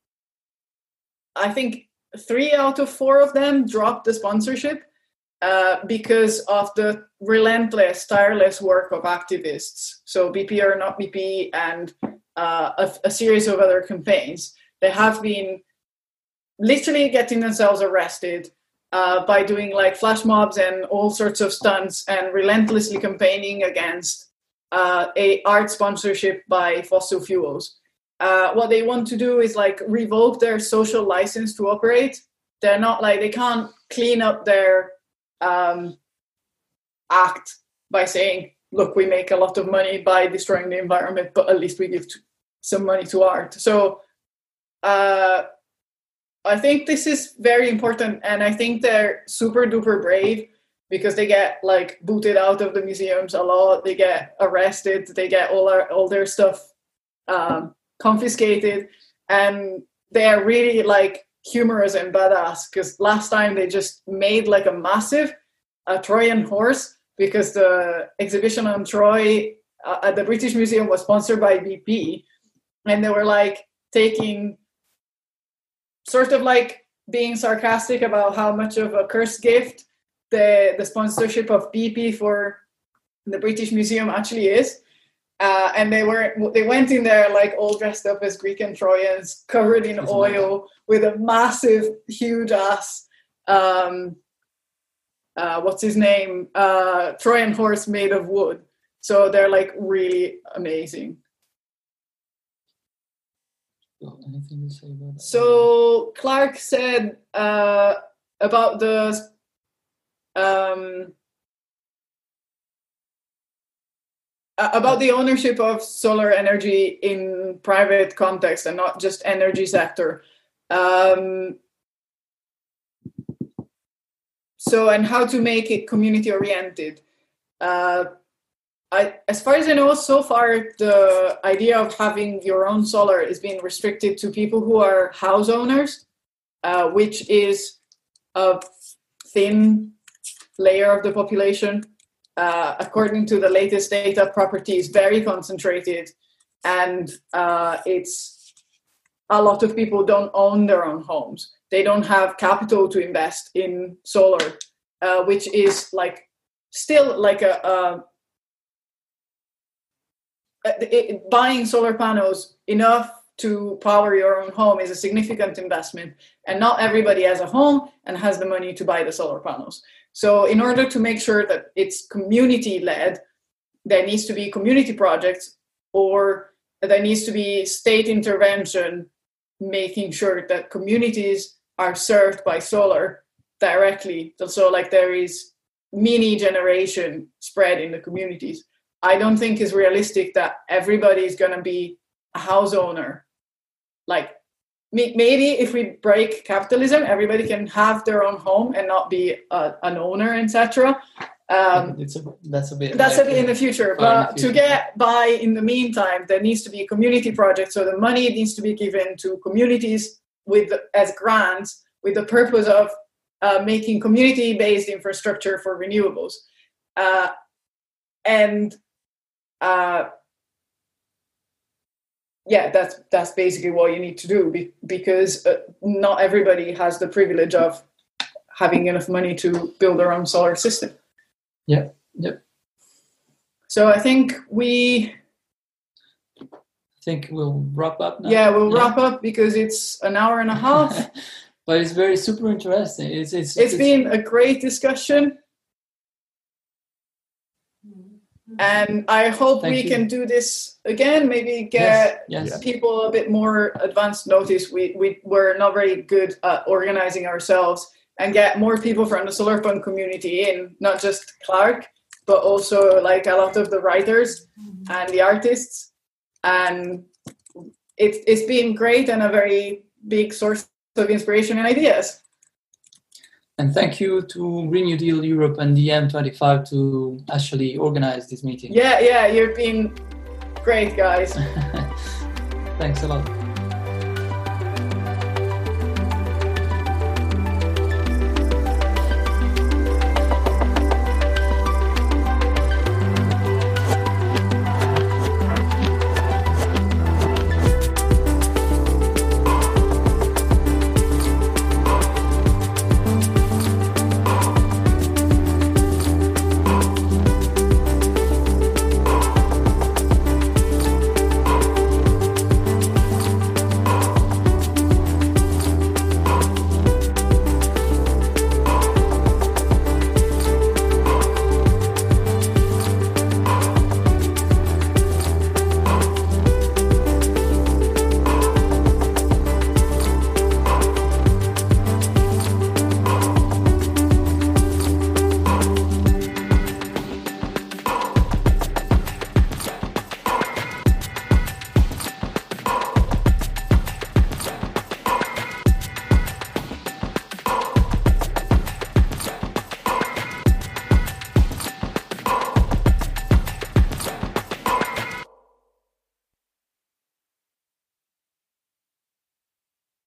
I think 3 out of 4 of them dropped the sponsorship because of the relentless, tireless work of activists. So BP or not BP and a series of other campaigns. They have been literally getting themselves arrested by doing flash mobs and all sorts of stunts and relentlessly campaigning against a art sponsorship by fossil fuels. What they want to do is revoke their social license to operate. They're not they can't clean up their act by saying, look, we make a lot of money by destroying the environment, but at least we give some money to art. So I think this is very important, and I think they're super duper brave because they get booted out of the museums a lot. They get arrested. They get all their stuff confiscated, and they are really humorous and badass. Because last time they just made a massive Trojan horse because the exhibition on Troy at the British Museum was sponsored by BP, and they were taking sort of being sarcastic about how much of a cursed gift the sponsorship of BP for the British Museum actually is. And they went in there all dressed up as Greek and Trojans, covered in oil, with a massive, huge ass what's his name? Trojan horse made of wood. So they're like really amazing. Well, anything to say about that? So Clark said about the ownership of solar energy in private context and not just energy sector. So, and how to make it community oriented. As far as I know, so far the idea of having your own solar is being restricted to people who are house owners, which is a thin layer of the population. According to the latest data, property is very concentrated, and it's a lot of people don't own their own homes. They don't have capital to invest in solar, which is like still like buying solar panels enough to power your own home is a significant investment, and not everybody has a home and has the money to buy the solar panels. So in order to make sure that it's community-led, there needs to be community projects, or there needs to be state intervention, making sure that communities are served by solar directly. So like there is mini generation spread in the communities. I don't think it's realistic that everybody is going to be a house owner. Like maybe if we break capitalism, everybody can have their own home and not be an owner, etc. That's a bit in the future. But to get by in the meantime, there needs to be community projects. So the money needs to be given to communities as grants with the purpose of making community-based infrastructure for renewables. Yeah, that's basically what you need to do, because not everybody has the privilege of having enough money to build their own solar system. Yep. So I think we'll wrap up now. Yeah, we'll wrap up because it's an hour and a half. But it's very super interesting. It's been a great discussion. And I hope we can do this again, maybe get people a bit more advanced notice. We were not very good at organizing ourselves, and get more people from the solar fund community in, not just Clark, but also like a lot of the writers and the artists. And it's been great and a very big source of inspiration and ideas. And thank you to Green New Deal Europe and DiEM25 to actually organize this meeting. Yeah, you've been great, guys. Thanks a lot.